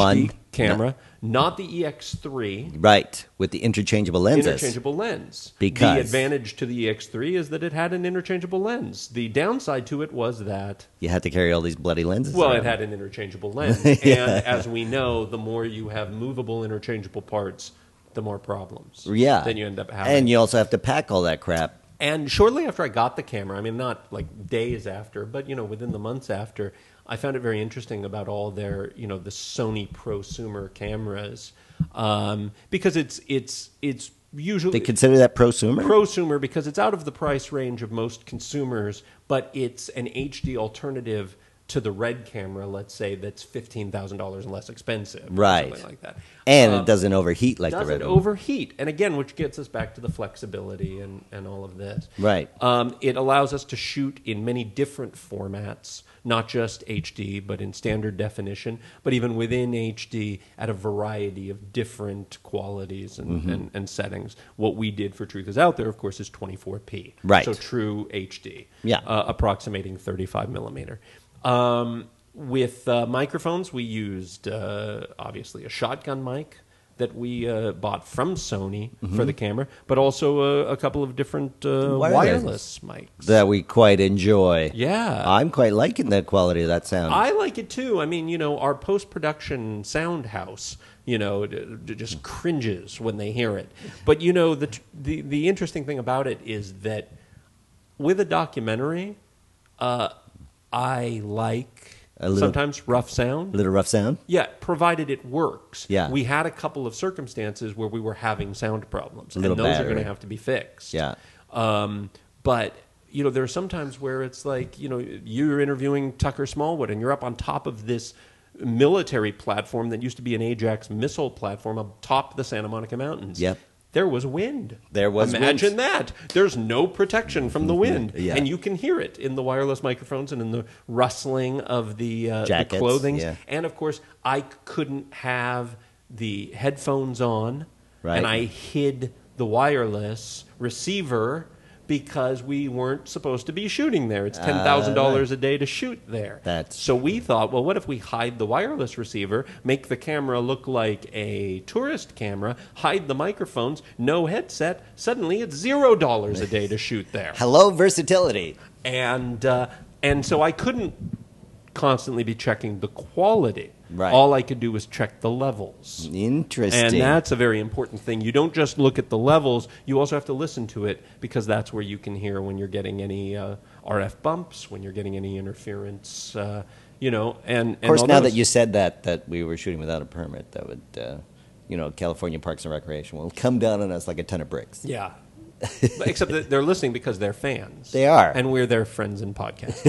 B: camera, not the E X three.
A: Right, with the interchangeable lenses.
B: Interchangeable lens.
A: Because-
B: the advantage to the E X three is that it had an interchangeable lens. The downside to it was that,
A: You had to carry all these bloody lenses
B: well,
A: around.
B: it had an interchangeable lens. And as we know, the more you have movable interchangeable parts, the more problems.
A: Yeah.
B: Then you end up having.
A: And you also have to pack all that crap.
B: And shortly after I got the camera, I mean, not like days after, but, you know, within the months after, I found it very interesting about all their, you know, the Sony prosumer cameras, um, because it's it's it's usually
A: They consider that prosumer?
B: prosumer because it's out of the price range of most consumers, but it's an H D alternative to the Red camera, let's say, that's fifteen thousand dollars less expensive, or
A: Right.
B: something like that.
A: And
B: Um,
A: it doesn't overheat like the
B: doesn't
A: red one.
B: overheat, and again, which gets us back to the flexibility and, and all of this.
A: Right.
B: Um, it allows us to shoot in many different formats, not just H D, but in standard definition, but even within H D at a variety of different qualities and,
A: Mm-hmm.
B: and, and settings. What we did for Truth Is Out There, of course, is twenty-four p.
A: Right.
B: So true H D.
A: Yeah.
B: Uh, approximating thirty-five millimeter. Um, with uh, microphones, we used uh, obviously a shotgun mic that we uh, bought from Sony for the camera, but also a, a couple of different uh,
A: Wireless.
B: wireless mics.
A: That we quite enjoy.
B: Yeah.
A: I'm quite liking the quality of that sound.
B: I like it too. I mean, you know, our post-production sound house, you know, d- d- just cringes when they hear it. But, you know, the, t- the, the interesting thing about it is that with a documentary, uh, I like
A: A little-
B: sometimes rough sound.
A: Little rough sound?
B: Yeah, provided it works.
A: Yeah.
B: We had a couple of circumstances where we were having sound problems, and
A: Little
B: those are
A: battery.
B: going to have to be fixed.
A: Yeah.
B: Um, but you know, there are some times where it's like, you know, you're interviewing Tucker Smallwood, and you're up on top of this military platform that used to be an Ajax missile platform atop the Santa Monica Mountains.
A: Yep.
B: There was wind.
A: There was
B: Imagine
A: wind.
B: that. There's no protection from the wind.
A: Yeah.
B: And you can hear it in the wireless microphones and in the rustling of the, uh, the
A: Jackets,
B: clothing.
A: yeah.
B: And, of course, I couldn't have the headphones on,
A: Right.
B: and I hid the wireless receiver because we weren't supposed to be shooting there. It's ten thousand dollars a day to shoot there.
A: That's-
B: So we thought, well, what if we hide the wireless receiver, make the camera look like a tourist camera, hide the microphones, no headset, suddenly it's zero dollars a day to shoot there.
A: Hello, versatility.
B: And, uh, and so I couldn't constantly be checking the quality.
A: Right.
B: All I could do was check the levels.
A: Interesting.
B: And that's a very important thing. You don't just look at the levels, you also have to listen to it, because that's where you can hear when you're getting any uh, R F bumps, when you're getting any interference, uh, you know. And,
A: Of course, now that you said that, that we were shooting without a permit, that would, uh, you know, California Parks and Recreation will come down on us like a ton of bricks.
B: Yeah. But except that they're listening because they're fans.
A: They are.
B: And we're their friends in podcast.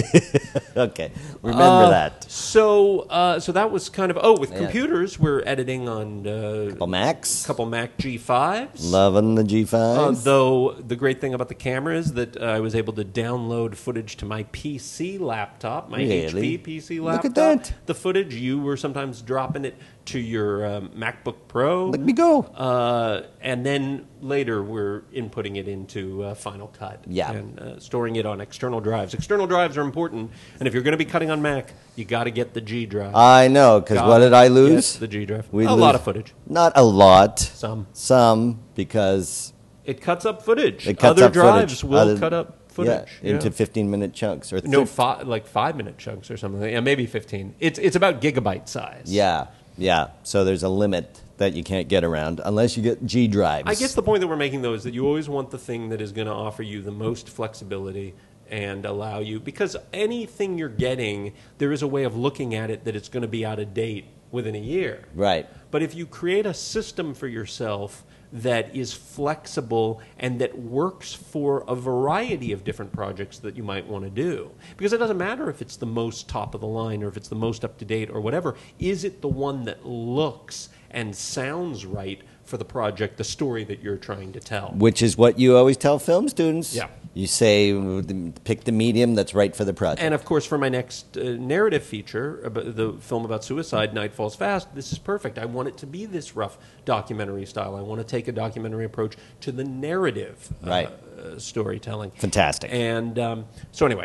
A: Okay, remember
B: Uh,
A: that.
B: So, uh, so that was kind of, oh, with
A: Yeah.
B: computers, we're editing on uh,
A: Couple Macs.
B: a couple Mac G fives.
A: Loving the G
B: Uh,
A: fives.
B: though the great thing about the camera is that uh, I was able to download footage to my P C laptop, my H
A: Really?
B: P P C
A: Look
B: laptop.
A: at that.
B: The footage, you were sometimes dropping it to your um, MacBook Pro.
A: Let me go.
B: Uh, and then later we're inputting it into uh, Final Cut.
A: Yeah.
B: And uh, storing it on external drives. External drives are important, and if you're going to be cutting on Mac, you got to get the G drive.
A: I know, because what did I lose?
B: Yes, the G drive.
A: We
B: a
A: lose-
B: lot of footage.
A: Not a lot.
B: Some.
A: Some, because
B: It cuts up footage.
A: it cuts
B: Other
A: up
B: drives
A: footage.
B: will
A: Other-
B: cut up footage.
A: Yeah, into fifteen-minute chunks. Or
B: No,
A: thir-
B: fi- like five minute chunks or something. Yeah, maybe fifteen. It's it's about gigabyte size.
A: Yeah, yeah. So there's a limit that you can't get around unless you get G drives.
B: I guess the point that we're making though is that you always want the thing that is going to offer you the most flexibility and allow you, because anything you're getting, there is a way of looking at it that it's going to be out of date within a year.
A: Right.
B: But if you create a system for yourself that is flexible and that works for a variety of different projects that you might want to do, because it doesn't matter if it's the most top of the line or if it's the most up to date or whatever, is it the one that looks and sounds right for the project, the story that you're trying to tell?
A: Which is what you always tell film students.
B: Yeah.
A: You say pick the medium that's right for the project.
B: And of course, for my next uh, narrative feature, about the film about suicide, Night Falls Fast, this is perfect. I want it to be this rough documentary style. I want to take a documentary approach to the narrative uh,
A: Right.
B: uh, storytelling.
A: Fantastic.
B: And um, so anyway,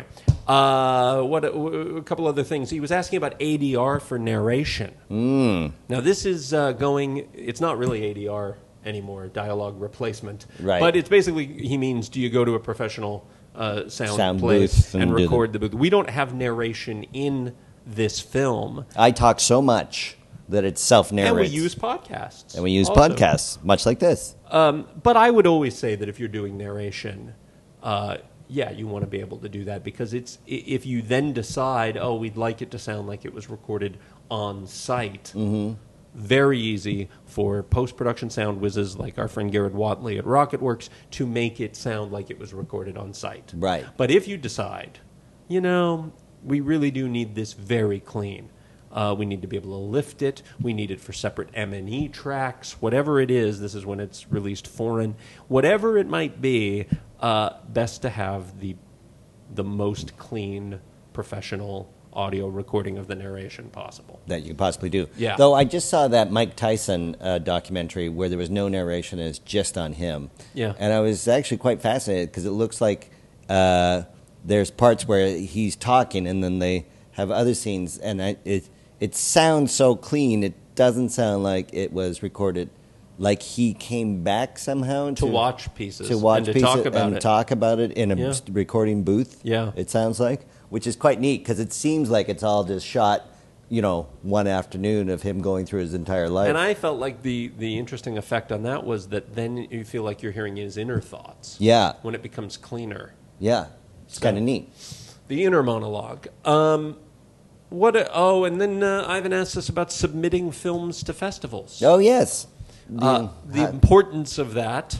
B: uh, what a, a couple other things. He was asking about A D R for narration.
A: Mm.
B: Now, this is uh, going, it's not really A D R anymore, dialogue replacement.
A: Right.
B: But it's basically, he means, do you go to a professional uh, sound,
A: Sound
B: place
A: booth
B: and,
A: and do
B: record the booth? We don't have narration in this film.
A: I talk so much that it self-narrates.
B: And we use podcasts.
A: And we use
B: also.
A: podcasts, much like this.
B: Um, but I would always say that if you're doing narration, uh, yeah, you want to be able to do that, because it's i- if you then decide, oh, we'd like it to sound like it was recorded on site,
A: Mm-hmm.
B: very easy for post-production sound whizzes like our friend Garrett Watley at Rocketworks to make it sound like it was recorded on site.
A: Right.
B: But if you decide, you know, we really do need this very clean. Uh, we need to be able to lift it. We need it for separate M and E tracks. Whatever it is, this is when it's released foreign. Whatever it might be, uh, best to have the the most clean, professional audio recording of the narration possible.
A: That you could possibly do.
B: Yeah.
A: Though I just saw that Mike Tyson uh, documentary where there was no narration and it's just on him.
B: Yeah.
A: And I was actually quite fascinated because it looks like uh, there's parts where he's talking and then they have other scenes, and I, it it sounds so clean. It doesn't sound like it was recorded, like he came back somehow
B: To watch pieces
A: to watch
B: and to
A: pieces
B: talk about
A: and
B: it.
A: talk about it in a
B: Yeah.
A: recording booth.
B: Yeah.
A: It sounds like, which is quite neat because it seems like it's all just shot, you know, one afternoon of him going through his entire life.
B: And I felt like the, the interesting effect on that was that then you feel like you're hearing his inner thoughts.
A: Yeah.
B: When it becomes cleaner.
A: Yeah, it's kind of neat.
B: The inner monologue. Um, what? A, oh, and then uh, Ivan asked us about submitting films to festivals.
A: Oh yes,
B: Uh, the
A: uh,
B: importance of that,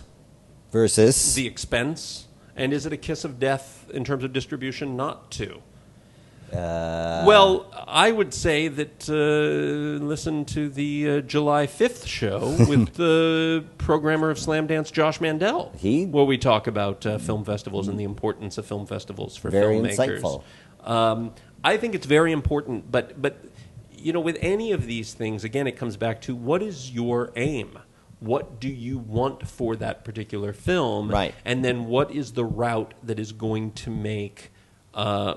A: versus
B: the expense, and is it a kiss of death in terms of distribution not to?
A: uh,
B: Well, I would say that uh, listen to the uh, July fifth show with the programmer of Slam Dance, Josh Mandel,
A: He-
B: where we talk about uh, film festivals and the importance of film festivals for
A: Very
B: filmmakers.
A: insightful.
B: Um, I think it's very important, but but you know, with any of these things, again, it comes back to what is your aim? What do you want for that particular film?
A: Right.
B: And then what is the route that is going to make uh,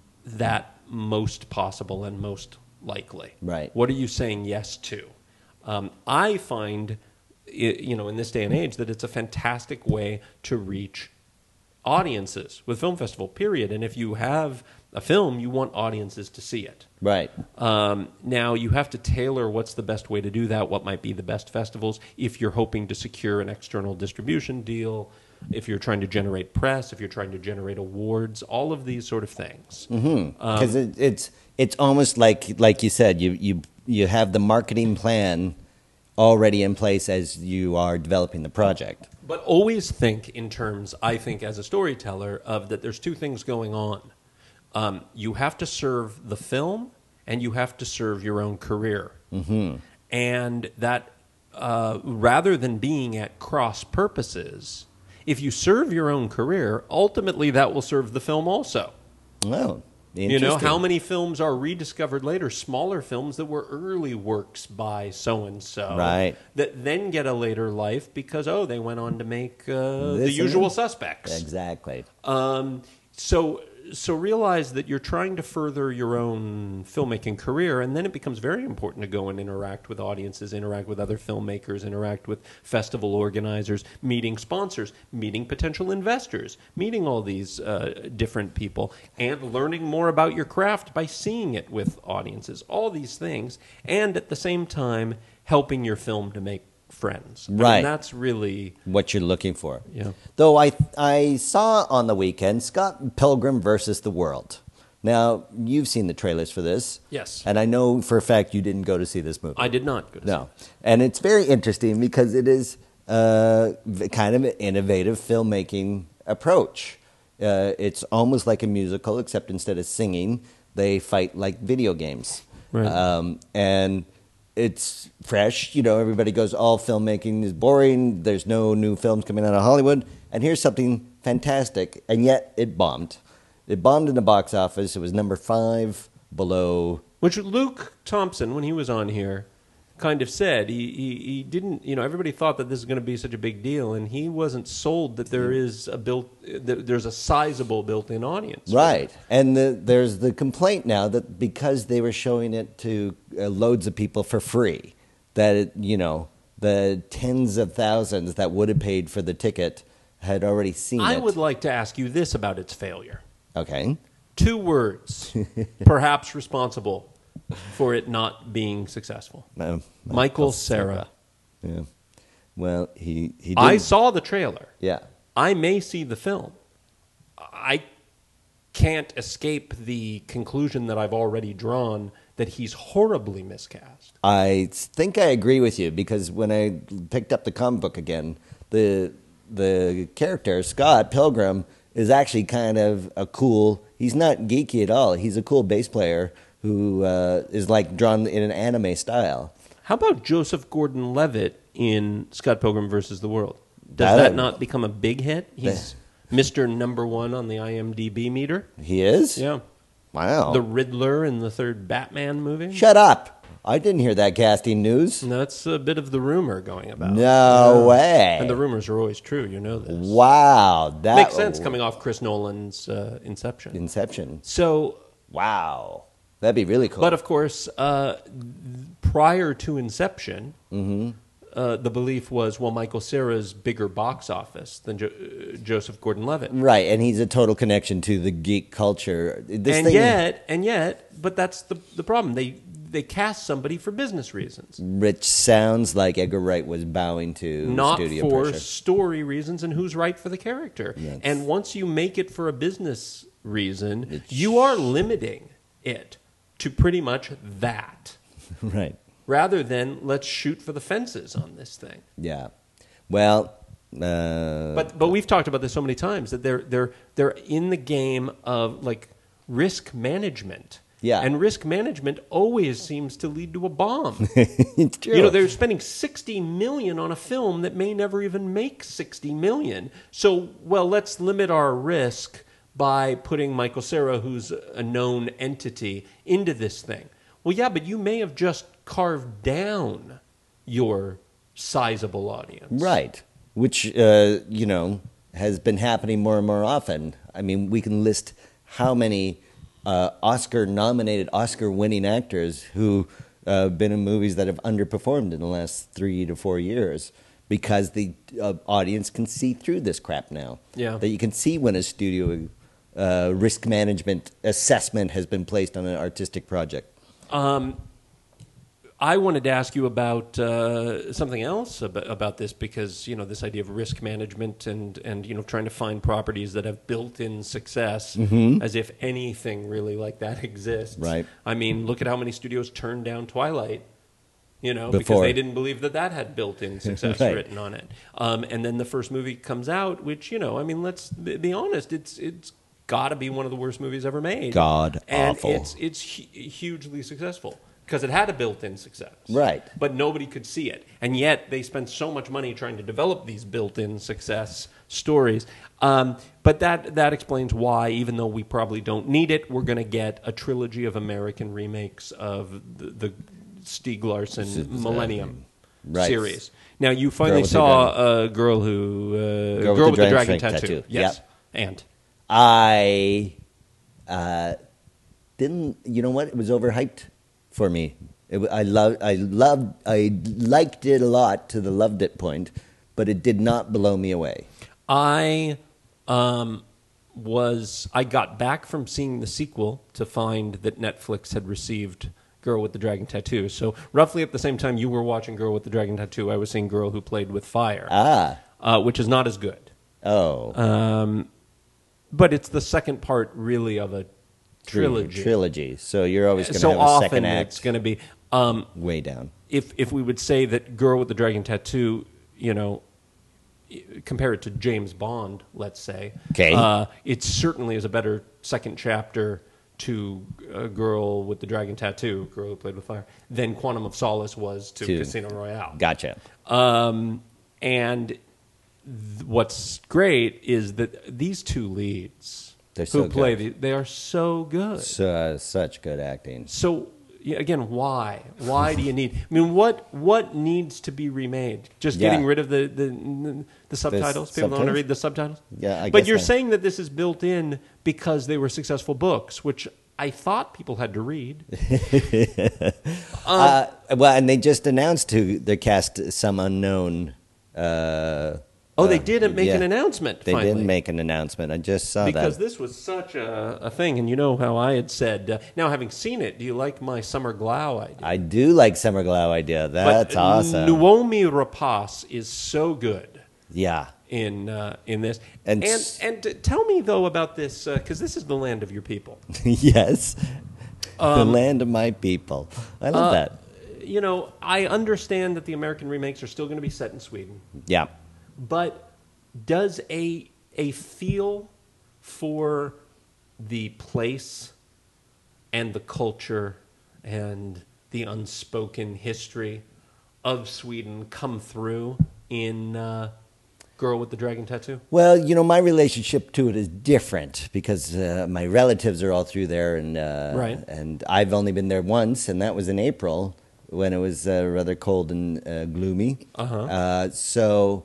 B: that most possible and most likely?
A: Right.
B: What are you saying yes to? Um, I find, i- you know, in this day and age, that it's a fantastic way to reach audiences with film festival, period. And if you have a film, you want audiences to see it.
A: right.
B: Um, now, you have to tailor what's the best way to do that, what might be the best festivals, if you're hoping to secure an external distribution deal, if you're trying to generate press, if you're trying to generate awards, all of these sort of things.
A: Because it, it's it's almost like like you said, you you you have the marketing plan already in place as you are developing the project.
B: But always think in terms, I think, as a storyteller, of that there's two things going on. Um, you have to serve the film, and you have to serve your own career. Mm-hmm. And that, uh, rather than being at cross purposes, if you serve your own career, ultimately that will serve the film also.
A: Oh,
B: You know,
A: interesting.
B: how many films are rediscovered later, smaller films that were early works by so-and-so.
A: Right.
B: That then get a later life because, oh, they went on to make uh,
A: This
B: The Usual
A: and-
B: Suspects.
A: Exactly.
B: Um, so, so realize that you're trying to further your own filmmaking career, and then it becomes very important to go and interact with audiences, interact with other filmmakers, interact with festival organizers, meeting sponsors, meeting potential investors, meeting all these uh, different people, and learning more about your craft by seeing it with audiences. All these things, and at the same time, helping your film to make friends. I mean,
A: Right.
B: that's really...
A: What you're looking for.
B: Yeah.
A: Though I I saw on the weekend Scott Pilgrim versus the World. Now, you've seen the trailers for this.
B: Yes.
A: And I know for a fact you didn't go to see this movie.
B: I did not go to
A: No. And it's very interesting because it is uh, v- kind of an innovative filmmaking approach. Uh, it's almost like a musical, except instead of singing, they fight like video games.
B: Right.
A: Um, and it's fresh. You know, everybody goes, all filmmaking is boring. There's no new films coming out of Hollywood. And here's something fantastic, and yet it bombed. It bombed in the box office. It was number five below.
B: Which Luke Thompson, when he was on here, kind of said he, he, he didn't, you know, everybody thought that this is going to be such a big deal, and he wasn't sold that there is a built, that there's a sizable built-in audience.
A: Right, and the, there's the complaint now that because they were showing it to uh, loads of people for free, that it, you know, the tens of thousands that would have paid for the ticket had already seen
B: I
A: it.
B: would like to ask you this about its failure.
A: Okay.
B: Two words, perhaps responsible for it not being successful.
A: Uh,
B: Michael Cera.
A: Yeah. Well, he he. Did,
B: I saw the trailer.
A: Yeah.
B: I may see the film. I can't escape the conclusion that I've already drawn that he's horribly miscast.
A: I think I agree with you because when I picked up the comic book again, the the character Scott Pilgrim is actually kind of a cool. He's not geeky at all. He's a cool bass player who uh, is like drawn in an anime style.
B: How about Joseph Gordon-Levitt in Scott Pilgrim versus the World? Does
A: That-
B: that not become a big hit? He's Mister Number One on the IMDb meter.
A: He is?
B: Yeah.
A: Wow.
B: The Riddler in the third Batman movie.
A: Shut up. I didn't hear that casting news.
B: That's a bit of the rumor going about.
A: No
B: Yeah.
A: way.
B: And the rumors are always true. You know this.
A: Wow. That
B: Makes sense coming off Chris Nolan's uh, Inception.
A: Inception.
B: So,
A: Wow. That'd be really cool.
B: but of course, uh, prior to Inception,
A: Mm-hmm.
B: uh, the belief was, well, Michael Cera's bigger box office than jo- uh, Joseph Gordon-Levitt.
A: Right, and he's a total connection to the geek culture. This
B: and
A: thing,
B: yet, and yet, but that's the the problem. They they cast somebody for business reasons,
A: Rich sounds like Edgar Wright was bowing to
B: not
A: studio
B: for
A: pressure.
B: story reasons and who's right for the character.
A: Yes.
B: And once you make it for a business reason,
A: It's-
B: you are limiting it to pretty much that,
A: Right.
B: rather than let's shoot for the fences on this thing.
A: Yeah. Well, uh,
B: But but we've talked about this so many times that they're they're they're in the game of like risk management.
A: Yeah.
B: And risk management always seems to lead to a bomb.
A: it's true.
B: You know, they're spending sixty million on a film that may never even make sixty million. So, well, let's limit our risk by putting Michael Cera, who's a known entity, into this thing. Well, yeah, but you may have just carved down your sizable audience.
A: Right. Which, uh, you know, has been happening more and more often. I mean, we can list how many uh, Oscar-nominated, Oscar-winning actors who uh, have been in movies that have underperformed in the last three to four years because the uh, audience can see through this crap now.
B: Yeah.
A: That you can see when a studio uh, risk management assessment has been placed on an artistic project.
B: Um, I wanted to ask you about uh, something else about, about this because you know this idea of risk management and and you know trying to find properties that have built-in success, as if anything really like that exists.
A: Right.
B: I mean, look at how many studios turned down Twilight. You know, because
A: Before.
B: they didn't believe that that had built-in success
A: Right.
B: written on it. Um, and then the first movie comes out, which you know, I mean, let's be be honest, it's it's got to be one of the worst movies ever made.
A: God
B: and
A: awful.
B: it's it's hu- hugely successful because it had a built-in success,
A: Right.
B: But nobody could see it, and yet they spent so much money trying to develop these built-in success stories. Um, but that that explains why, even though we probably don't need it, we're going to get a trilogy of American remakes of the, the Stieg Larsson
A: Exactly.
B: Millennium
A: Right.
B: series. Now you finally
A: with the
B: saw a girl who uh, girl, with, the dragon, tattoo.
A: tattoo.
B: Yes,
A: Yep.
B: and
A: I uh, didn't. You know what? It was overhyped for me. It, wa- I loved. I loved. I liked it a lot to the loved it point, but it did not blow me away.
B: I um, was I got back from seeing the sequel to find that Netflix had received Girl with the Dragon Tattoo. So roughly at the same time you were watching Girl with the Dragon Tattoo, I was seeing Girl Who Played with Fire,
A: Ah.
B: uh, which is not as good.
A: Oh.
B: Um, but it's the second part, really, of a
A: Tri-
B: trilogy.
A: Trilogy. So you're always going to
B: so
A: have a
B: often
A: second
B: it's
A: act
B: going to be. Um,
A: way down.
B: if if we would say that Girl with the Dragon Tattoo, you know, compare it to James Bond, let's say,
A: 'Kay.
B: uh, it certainly is a better second chapter to a Girl with the Dragon Tattoo, Girl Who Played with Fire, than Quantum of Solace was to
A: To-
B: Casino Royale.
A: Gotcha.
B: Um, and th- what's great is that these two leads
A: They're
B: who
A: so
B: play
A: good.
B: the, they are so good.
A: So, uh, such good acting.
B: So yeah, again, why? Why do you need? I mean, what what needs to be remade? Just
A: Yeah.
B: getting rid of the the, the subtitles. People don't want to
A: subtitles?
B: read the subtitles.
A: Yeah, I
B: but
A: guess
B: you're
A: not.
B: saying that this is built in because they were successful books, which I thought people had to read.
A: uh, well, and they just announced to their cast some unknown. Uh,
B: Oh, they
A: uh,
B: did make
A: yeah.
B: an announcement.
A: They
B: finally.
A: did make an announcement. I just saw
B: Because
A: that.
B: this was such a, a thing, and you know how I had said. Uh, now, having seen it, do you like my Summer Glau idea?
A: I do like Summer Glau idea. That's
B: but
A: awesome.
B: Naomi Rapace is so good
A: yeah.
B: in uh, in this.
A: And
B: And
A: s-
B: and, uh, tell me though about this because this is the land of your people.
A: yes. the land of my people. I love
B: Uh,
A: that.
B: You know, I understand that the American remakes are still going to be set in Sweden,
A: Yeah.
B: but does a a feel for the place and the culture and the unspoken history of Sweden come through in uh, Girl with the Dragon Tattoo?
A: Well, you know, my relationship to it is different because uh, my relatives are all through there, and uh,
B: Right.
A: and I've only been there once, and that was in April when it was uh, rather cold and uh, gloomy.
B: Uh-huh.
A: Uh, so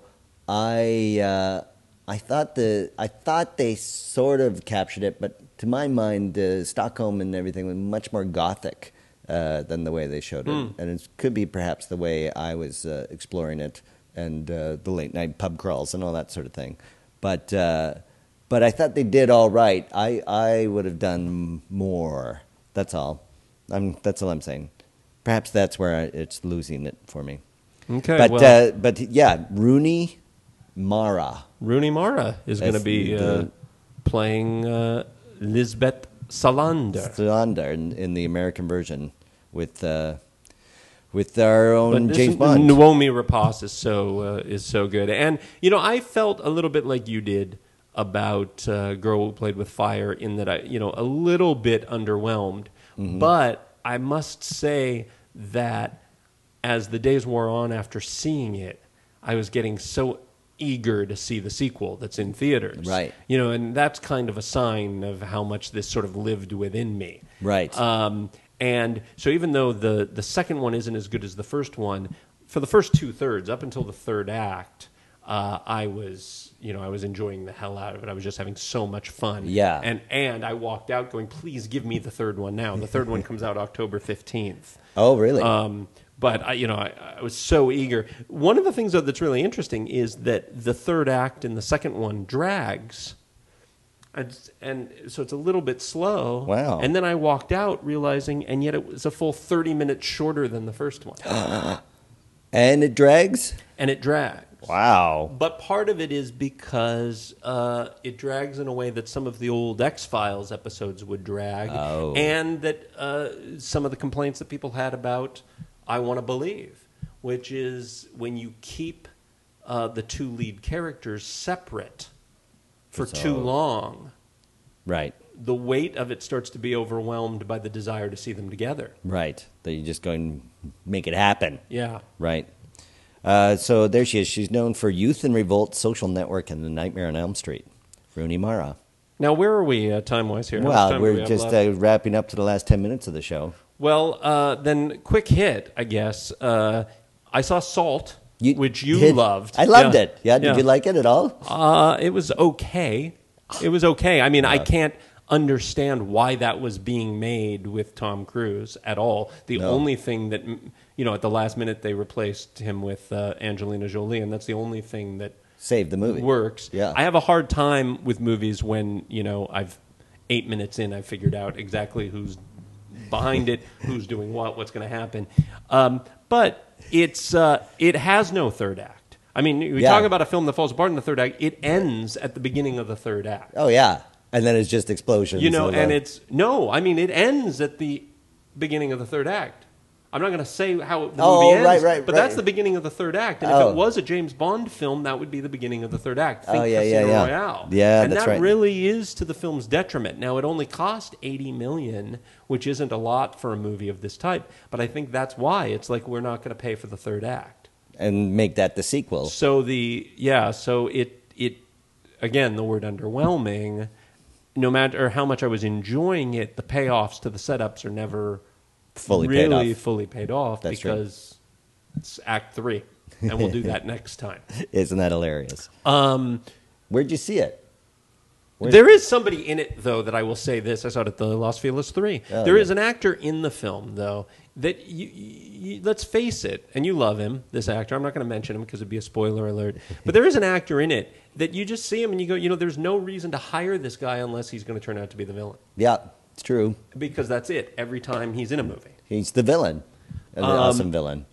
A: I uh, I thought the I thought they sort of captured it, but to my mind, uh, Stockholm and everything was much more gothic uh, than the way they showed it, and it could be perhaps the way I was uh, exploring it, and uh, the late night pub crawls and all that sort of thing. But uh, but I thought they did all right. I I would have done more. That's all. I'm that's all I'm saying. Perhaps that's where I, it's losing it for me.
B: Okay,
A: But
B: well,
A: uh, but yeah, Rooney Mara.
B: Rooney Mara is going to
A: That's
B: be uh,
A: the-
B: playing uh, Lisbeth Salander.
A: Salander in, in the American version with uh, with our own
B: But
A: James
B: this-
A: Bond.
B: Naomi Rapace is so uh, is so good, and you know I felt a little bit like you did about uh, Girl Who Played with Fire in that I you know a little bit underwhelmed,
A: Mm-hmm.
B: but I must say that as the days wore on after seeing it, I was getting so eager to see the sequel that's in theaters.
A: Right.
B: You know, and that's kind of a sign of how much this sort of lived within me.
A: Right.
B: Um, and so even though the, the second one isn't as good as the first one, for the first two thirds, up until the third act, uh, I was, you know, I was enjoying the hell out of it. I was just having so much fun.
A: Yeah.
B: And and I walked out going, please give me the third one now. The third one comes out October fifteenth.
A: Oh, really?
B: Um, but I, you know, I, I was so eager. One of the things though that's really interesting is that the third act in the second one drags, and, and so it's a little bit slow.
A: Wow.
B: And then I walked out realizing, and yet it was a full thirty minutes shorter than the first one,
A: and it drags?
B: and it drags.
A: Wow.
B: But part of it is because uh, it drags in a way that some of the old X-Files episodes would drag.
A: Oh.
B: And that uh, some of the complaints that people had about I Want to Believe, which is when you keep uh, the two lead characters separate for
A: So-
B: too long,
A: Right.
B: the weight of it starts to be overwhelmed by the desire to see them together.
A: Right. That you just go and make it happen.
B: Yeah.
A: Right. Uh, so there she is. She's known for Youth in Revolt, Social Network, and The Nightmare on Elm Street. Rooney Mara.
B: Now, where are we uh, time-wise here? How much
A: Well,
B: time do we
A: we're
B: have
A: just
B: left?
A: uh, wrapping up to the last ten minutes of the show.
B: Well, uh, then quick hit, I guess. Uh, I saw Salt,
A: You
B: which you
A: did-
B: loved.
A: I loved
B: Yeah.
A: it. Yeah, did
B: Yeah.
A: you like it at all?
B: Uh, it was okay. It was okay. I mean, I can't understand why that was being made with Tom Cruise at all. The
A: No.
B: only thing that, mm, you know, at the last minute they replaced him with uh, Angelina Jolie, and that's the only thing that
A: Save the movie.
B: works.
A: Yeah.
B: I have a hard time with movies when, you know, I've eight minutes in, I've figured out exactly who's behind it, who's doing what, what's going to happen. Um, but it's uh, it has no third act. I mean, we
A: Yeah.
B: talk about a film that falls apart in the third act. It ends at the beginning of the third act.
A: Oh, yeah. And then it's just explosions.
B: You know,
A: of,
B: and
A: uh,
B: it's no. I mean, it ends at the beginning of the third act. I'm not going to say how the
A: Oh,
B: movie ends,
A: right, right,
B: but
A: right.
B: that's the beginning of the third act. And if
A: Oh.
B: it was a James Bond film, that would be the beginning of the third act. Think
A: Oh, yeah,
B: Casino
A: yeah, yeah.
B: Royale.
A: Yeah,
B: and
A: that's
B: that
A: right.
B: really is to the film's detriment. Now, it only cost eighty million dollars, which isn't a lot for a movie of this type. But I think that's why it's like we're not going to pay for the third act.
A: and make that the sequel.
B: So the yeah, so it it again the word underwhelming. No matter how much I was enjoying it, the payoffs to the setups are never
A: Fully paid
B: really
A: off.
B: fully paid off
A: That's true.
B: because it's Act Three, and we'll do that next time.
A: Isn't that hilarious?
B: Um,
A: Where'd you see it? Where-
B: there is somebody in it, though, that I will say this. I saw it at the Los Feliz three.
A: Oh,
B: There
A: yeah.
B: is an actor in the film, though, that you, you, let's face it, and you love him, this actor. I'm not going to mention him because it'd be a spoiler alert. But there is an actor in it that you just see him and you go, you know, there's no reason to hire this guy unless he's going to turn out to be the villain.
A: Yeah, it's true.
B: Because that's it. Every time he's in a movie.
A: He's the villain. An
B: Um,
A: awesome villain.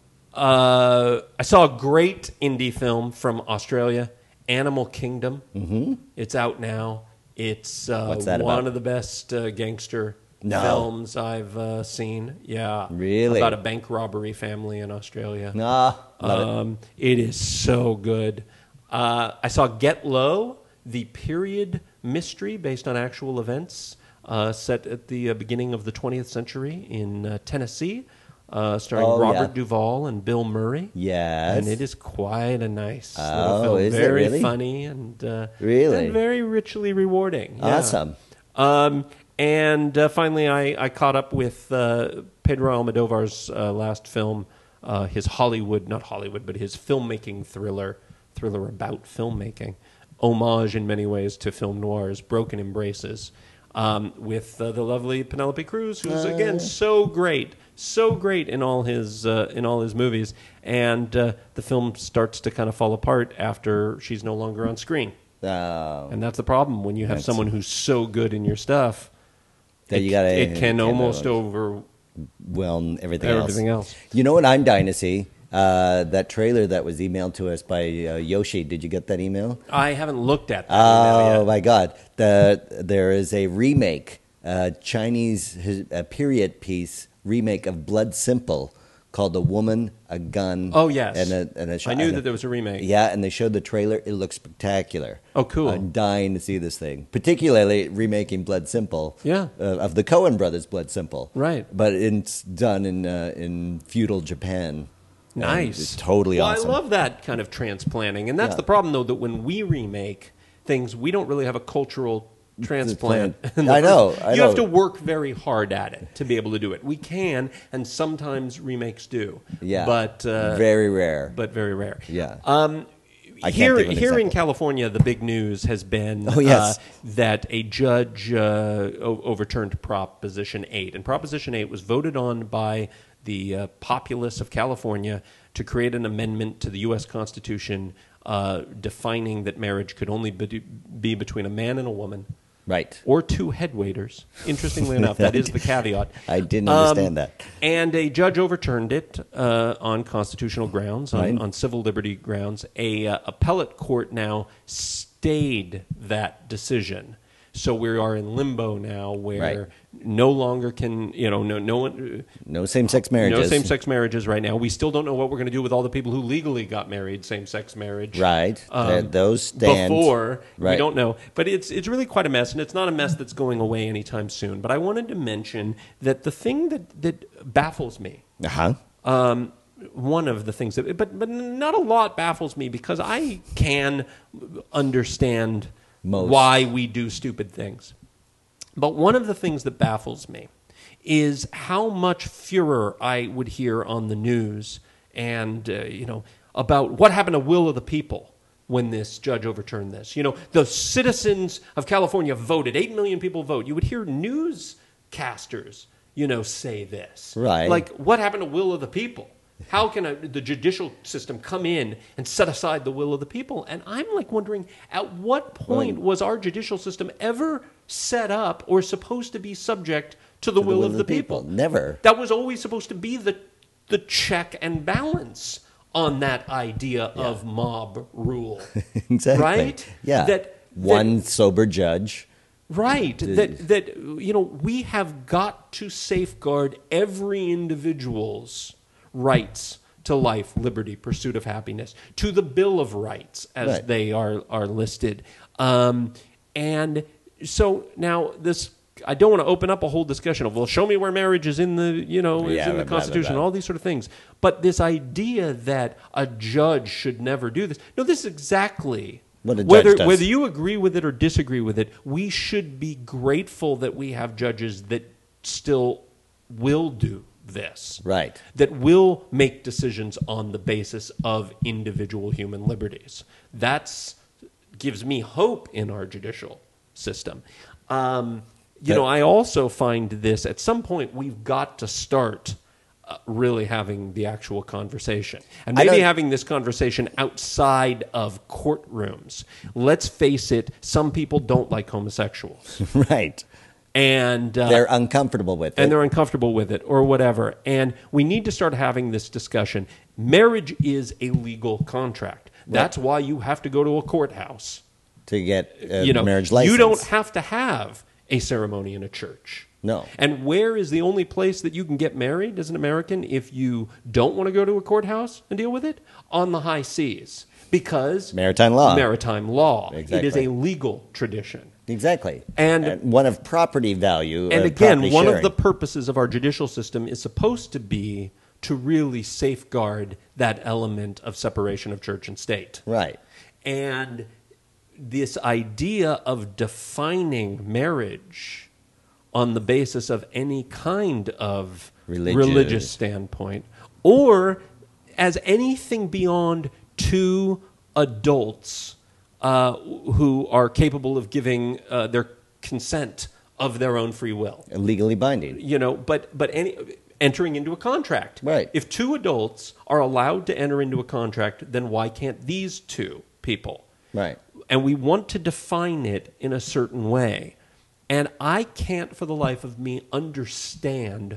B: Uh, I saw a great indie film from Australia, Animal Kingdom. Mm-hmm. It's out now. It's uh,
A: What's that
B: one
A: about?
B: of the best uh, gangster
A: No.
B: films I've uh, seen. Yeah,
A: Really?
B: about a bank robbery family in Australia.
A: Ah, love it.
B: Um, it is so good. Uh, I saw Get Low, the period mystery based on actual events, uh, set at the uh, beginning of the twentieth century in uh, Tennessee, uh, starring
A: Oh,
B: Robert
A: yeah.
B: Duvall and Bill Murray.
A: Yes.
B: And it is quite a nice
A: Oh,
B: little film.
A: is it
B: very
A: really?
B: funny and uh,
A: Really?
B: and very richly rewarding. Yeah.
A: Awesome.
B: Um, and uh, finally, I, I caught up with uh, Pedro Almodovar's uh, last film, uh, his Hollywood, not Hollywood, but his filmmaking thriller, thriller about filmmaking, homage in many ways to film noirs, Broken Embraces, um, with uh, the lovely Penelope Cruz, who's again so great, so great in all his uh, in all his movies, and uh, the film starts to kind of fall apart after she's no longer on screen.
A: Oh,
B: And that's the problem when you have
A: That's-
B: someone who's so good in your stuff.
A: That
B: it,
A: you gotta-
B: it can
A: can't
B: almost
A: really-
B: over
A: well, everything,
B: everything else.
A: You know what I'm dying to see? Uh, that trailer that was emailed to us by uh, Yoshi. Did you get that email?
B: I haven't looked at that
A: Oh
B: email yet.
A: my God! The there is a remake, uh, Chinese his, a period piece remake of Blood Simple called "A Woman, a Gun."
B: Oh, yes.
A: and a, and a
B: I knew
A: and
B: that there was a remake.
A: Yeah, and they showed the trailer. It looks spectacular.
B: Oh, cool.
A: I'm dying to see this thing, particularly remaking Blood Simple.
B: Yeah.
A: uh, of the Coen Brothers, Blood Simple.
B: Right.
A: but it's done in uh, in feudal Japan. And
B: Nice.
A: it's totally
B: well,
A: awesome.
B: I love that kind of transplanting. And that's
A: Yeah.
B: the problem, though, that when we remake things, we don't really have a cultural transplant.
A: Plant.
B: in the
A: I know,
B: first-
A: I
B: you
A: know.
B: have to work very hard at it to be able to do it. We can, and sometimes remakes do.
A: Yeah,
B: But, uh,
A: very rare.
B: but very rare.
A: Yeah.
B: Um,
A: I can't
B: here,
A: think of an
B: here in
A: example.
B: California, the big news has been
A: Oh, yes.
B: uh, that a judge uh, o- overturned Proposition eight. And Proposition eight was voted on by the uh, populace of California to create an amendment to the U S Constitution uh, defining that marriage could only be, be between a man and a woman.
A: Right.
B: Or two head waiters. Interestingly enough, that is the caveat.
A: I didn't
B: Um,
A: understand that.
B: And a judge overturned it uh, on constitutional grounds, on,
A: Right.
B: on civil liberty grounds. A uh, appellate court now stayed that decision. So we are in limbo now, where
A: Right.
B: no longer can you know no no one
A: No same-sex marriages.
B: no same sex marriages right now. We still don't know what we're going to do with all the people who legally got married same sex marriage.
A: Right.
B: Um,
A: Th- Those stand.
B: Before, we
A: Right.
B: don't know. But it's it's really quite a mess, and it's not a mess that's going away anytime soon. But I wanted to mention that the thing that, that baffles me,
A: Uh-huh.
B: um, one of the things that, but, but not a lot baffles me because I can understand
A: Most.
B: why we do stupid things. But one of the things that baffles me is how much furor I would hear on the news and, uh, you know, about what happened to will of the people when this judge overturned this. You know, the citizens of California voted. Eight million people vote. You would hear newscasters, you know, say this.
A: Right.
B: Like, what happened to will of the people? How can a, the judicial system come in and set aside the will of the people? And I'm like wondering, at what point
A: Right.
B: was our judicial system ever set up or supposed to be subject to the, will, of the people?
A: Never.
B: That was always supposed to be the the check and balance on that idea of mob rule.
A: Exactly.
B: Right?
A: Yeah.
B: That-
A: One sober judge.
B: Right. That that you know, we have got to safeguard every individual's rights to life, liberty, pursuit of happiness, to the Bill of Rights as
A: Right.
B: they are are listed. Um, and so now this I don't want to open up a whole discussion of, well, show me where marriage is in the, you know, is
A: Yeah,
B: in the
A: blah, blah,
B: Constitution,
A: blah.
B: all these sort of things. But this idea that a judge should never do this. No, this is exactly
A: What a judge
B: whether
A: does.
B: whether you agree with it or disagree with it. We should be grateful that we have judges that still will do this.
A: Right.
B: That will make decisions on the basis of individual human liberties. That's gives me hope in our judicial system. Um, you know, I also find this, at some point, we've got to start uh, really having the actual conversation. And
A: I
B: maybe
A: don't-
B: having this conversation outside of courtrooms. Let's face it, some people don't like homosexuals.
A: Right.
B: And uh,
A: They're uncomfortable with it.
B: and they're uncomfortable with it or whatever. And we need to start having this discussion. Marriage is a legal contract. That's why you have to go to a courthouse.
A: to get a
B: you know,
A: marriage license.
B: You don't have to have a ceremony in a church.
A: No.
B: And where is the only place that you can get married as an American if you don't want to go to a courthouse and deal with it? On the high seas. Because
A: Maritime law.
B: Maritime law. It is
A: Exactly.
B: a legal tradition.
A: Exactly.
B: And-
A: one of property value.
B: And
A: uh,
B: again,
A: property
B: one of
A: sharing.
B: the purposes of our judicial system is supposed to be to really safeguard that element of separation of church and state.
A: Right.
B: And this idea of defining marriage on the basis of any kind of
A: Religious.
B: religious standpoint, or as anything beyond two adults uh, who are capable of giving uh, their consent of their own free will.
A: Legally binding.
B: You know, but but any entering into a contract.
A: Right.
B: If two adults are allowed to enter into a contract, then why can't these two people?
A: Right.
B: And we want to define it in a certain way. And I can't for the life of me understand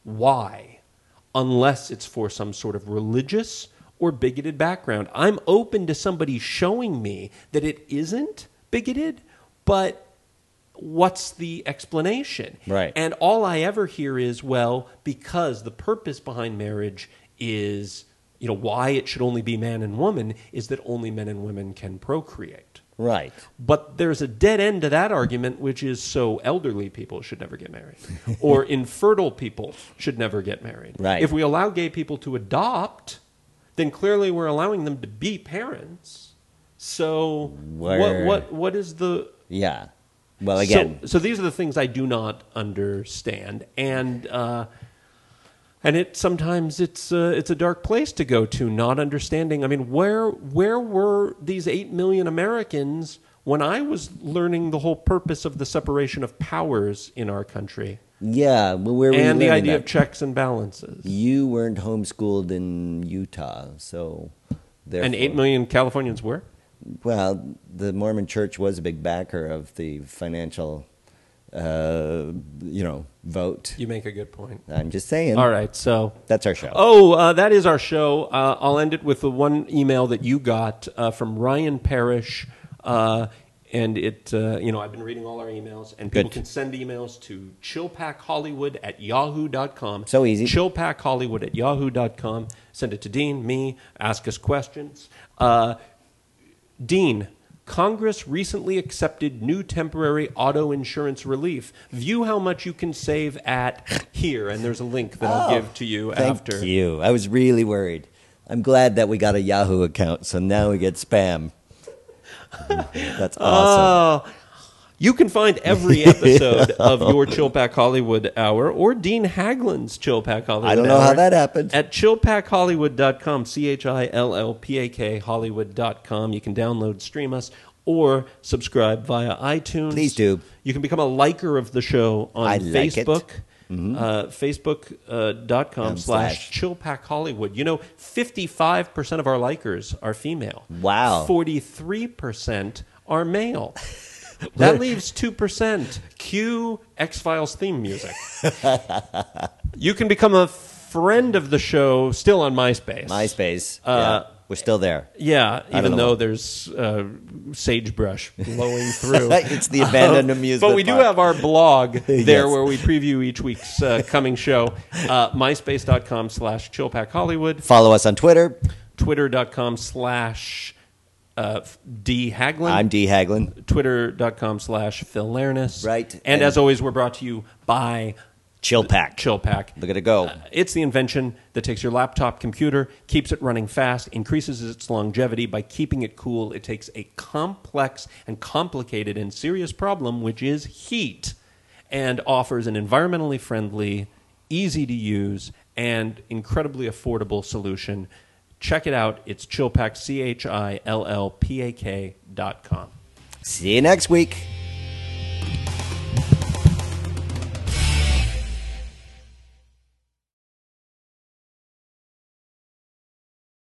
B: why, unless it's for some sort of religious or bigoted background. I'm open to somebody showing me that it isn't bigoted, but what's the explanation?
A: Right.
B: And all I ever hear is, well, because the purpose behind marriage is, you know, why it should only be man and woman is that only men and women can procreate.
A: Right.
B: But there's a dead end to that argument, which is so elderly people should never get married, or infertile people should never get married.
A: Right.
B: If we allow gay people to adopt, then clearly we're allowing them to be parents. So what
A: Where-
B: what what is the
A: Yeah. Well, again,
B: so, so these are the things I do not understand, and uh, and it sometimes it's uh, it's a dark place to go to, not understanding. I mean, where where were these eight million Americans when I was learning the whole purpose of the separation of powers in our country,
A: yeah. Well, where were
B: and
A: you
B: the
A: learning
B: idea
A: that?
B: of checks and balances?
A: You weren't homeschooled in Utah, so therefore,
B: And eight million Californians were.
A: Well, the Mormon Church was a big backer of the financial, uh, you know, vote.
B: You make a good point.
A: I'm just saying.
B: All right, so.
A: That's our show.
B: Oh, uh, that is our show. Uh, I'll end it with the one email that you got uh, from Ryan Parrish. Uh, and it, uh, you know, I've been reading all our emails, and people
A: Good.
B: can send emails to chillpackhollywood at yahoo dot com.
A: So easy.
B: chillpackhollywood at yahoo dot com. Send it to Dean, me, ask us questions. Uh, Dean, Congress recently accepted new temporary auto insurance relief. View how much you can save at here, and there's a link that I'll
A: Oh,
B: give to you
A: Thank
B: after.
A: you. I was really worried. I'm glad that we got a Yahoo account, so now we get spam. That's awesome.
B: Oh, you can find every episode of your Chill Pack Hollywood Hour or Dean Haglin's Chill Pack Hollywood Hour.
A: I don't know how that happened.
B: At chill pack hollywood dot com, C H I L L P A K Hollywood dot com. You can download, stream us, or subscribe via iTunes.
A: Please do.
B: You can become a liker of the show on
A: I like it.
B: Facebook. Uh, Facebook uh, dot com
A: Um,
B: slash
A: slash.
B: Chill Pack Hollywood. You know, fifty-five percent of our likers are female.
A: Wow.
B: forty-three percent are male. That leaves two percent. Cue X-Files theme music. You can become a friend of the show still on MySpace.
A: MySpace.
B: Uh,
A: yeah, we're still there.
B: Yeah,
A: don't
B: even
A: know
B: though
A: what-
B: there's uh, sagebrush blowing through.
A: It's the abandoned amusement
B: But we do
A: park.
B: have our blog there
A: Yes.
B: where we preview each week's uh, coming show. Uh, MySpace dot com slash Chillpack Hollywood.
A: Follow us on Twitter.
B: Twitter dot com slash uh, D. Haglin.
A: I'm D. Haglin.
B: Twitter.com slash Phil Larness.
A: Right.
B: And,
A: And-
B: as always, we're brought to you by
A: Chill Pack.
B: Chill Pack.
A: Look at it go.
B: Uh, it's the invention that takes your laptop computer, keeps it running fast, increases its longevity by keeping it cool. It takes a complex and complicated and serious problem, which is heat, and offers an environmentally friendly, easy to use, and incredibly affordable solution. Check it out. It's Chillpak, C H I L L P A K dot com.
A: See you next week.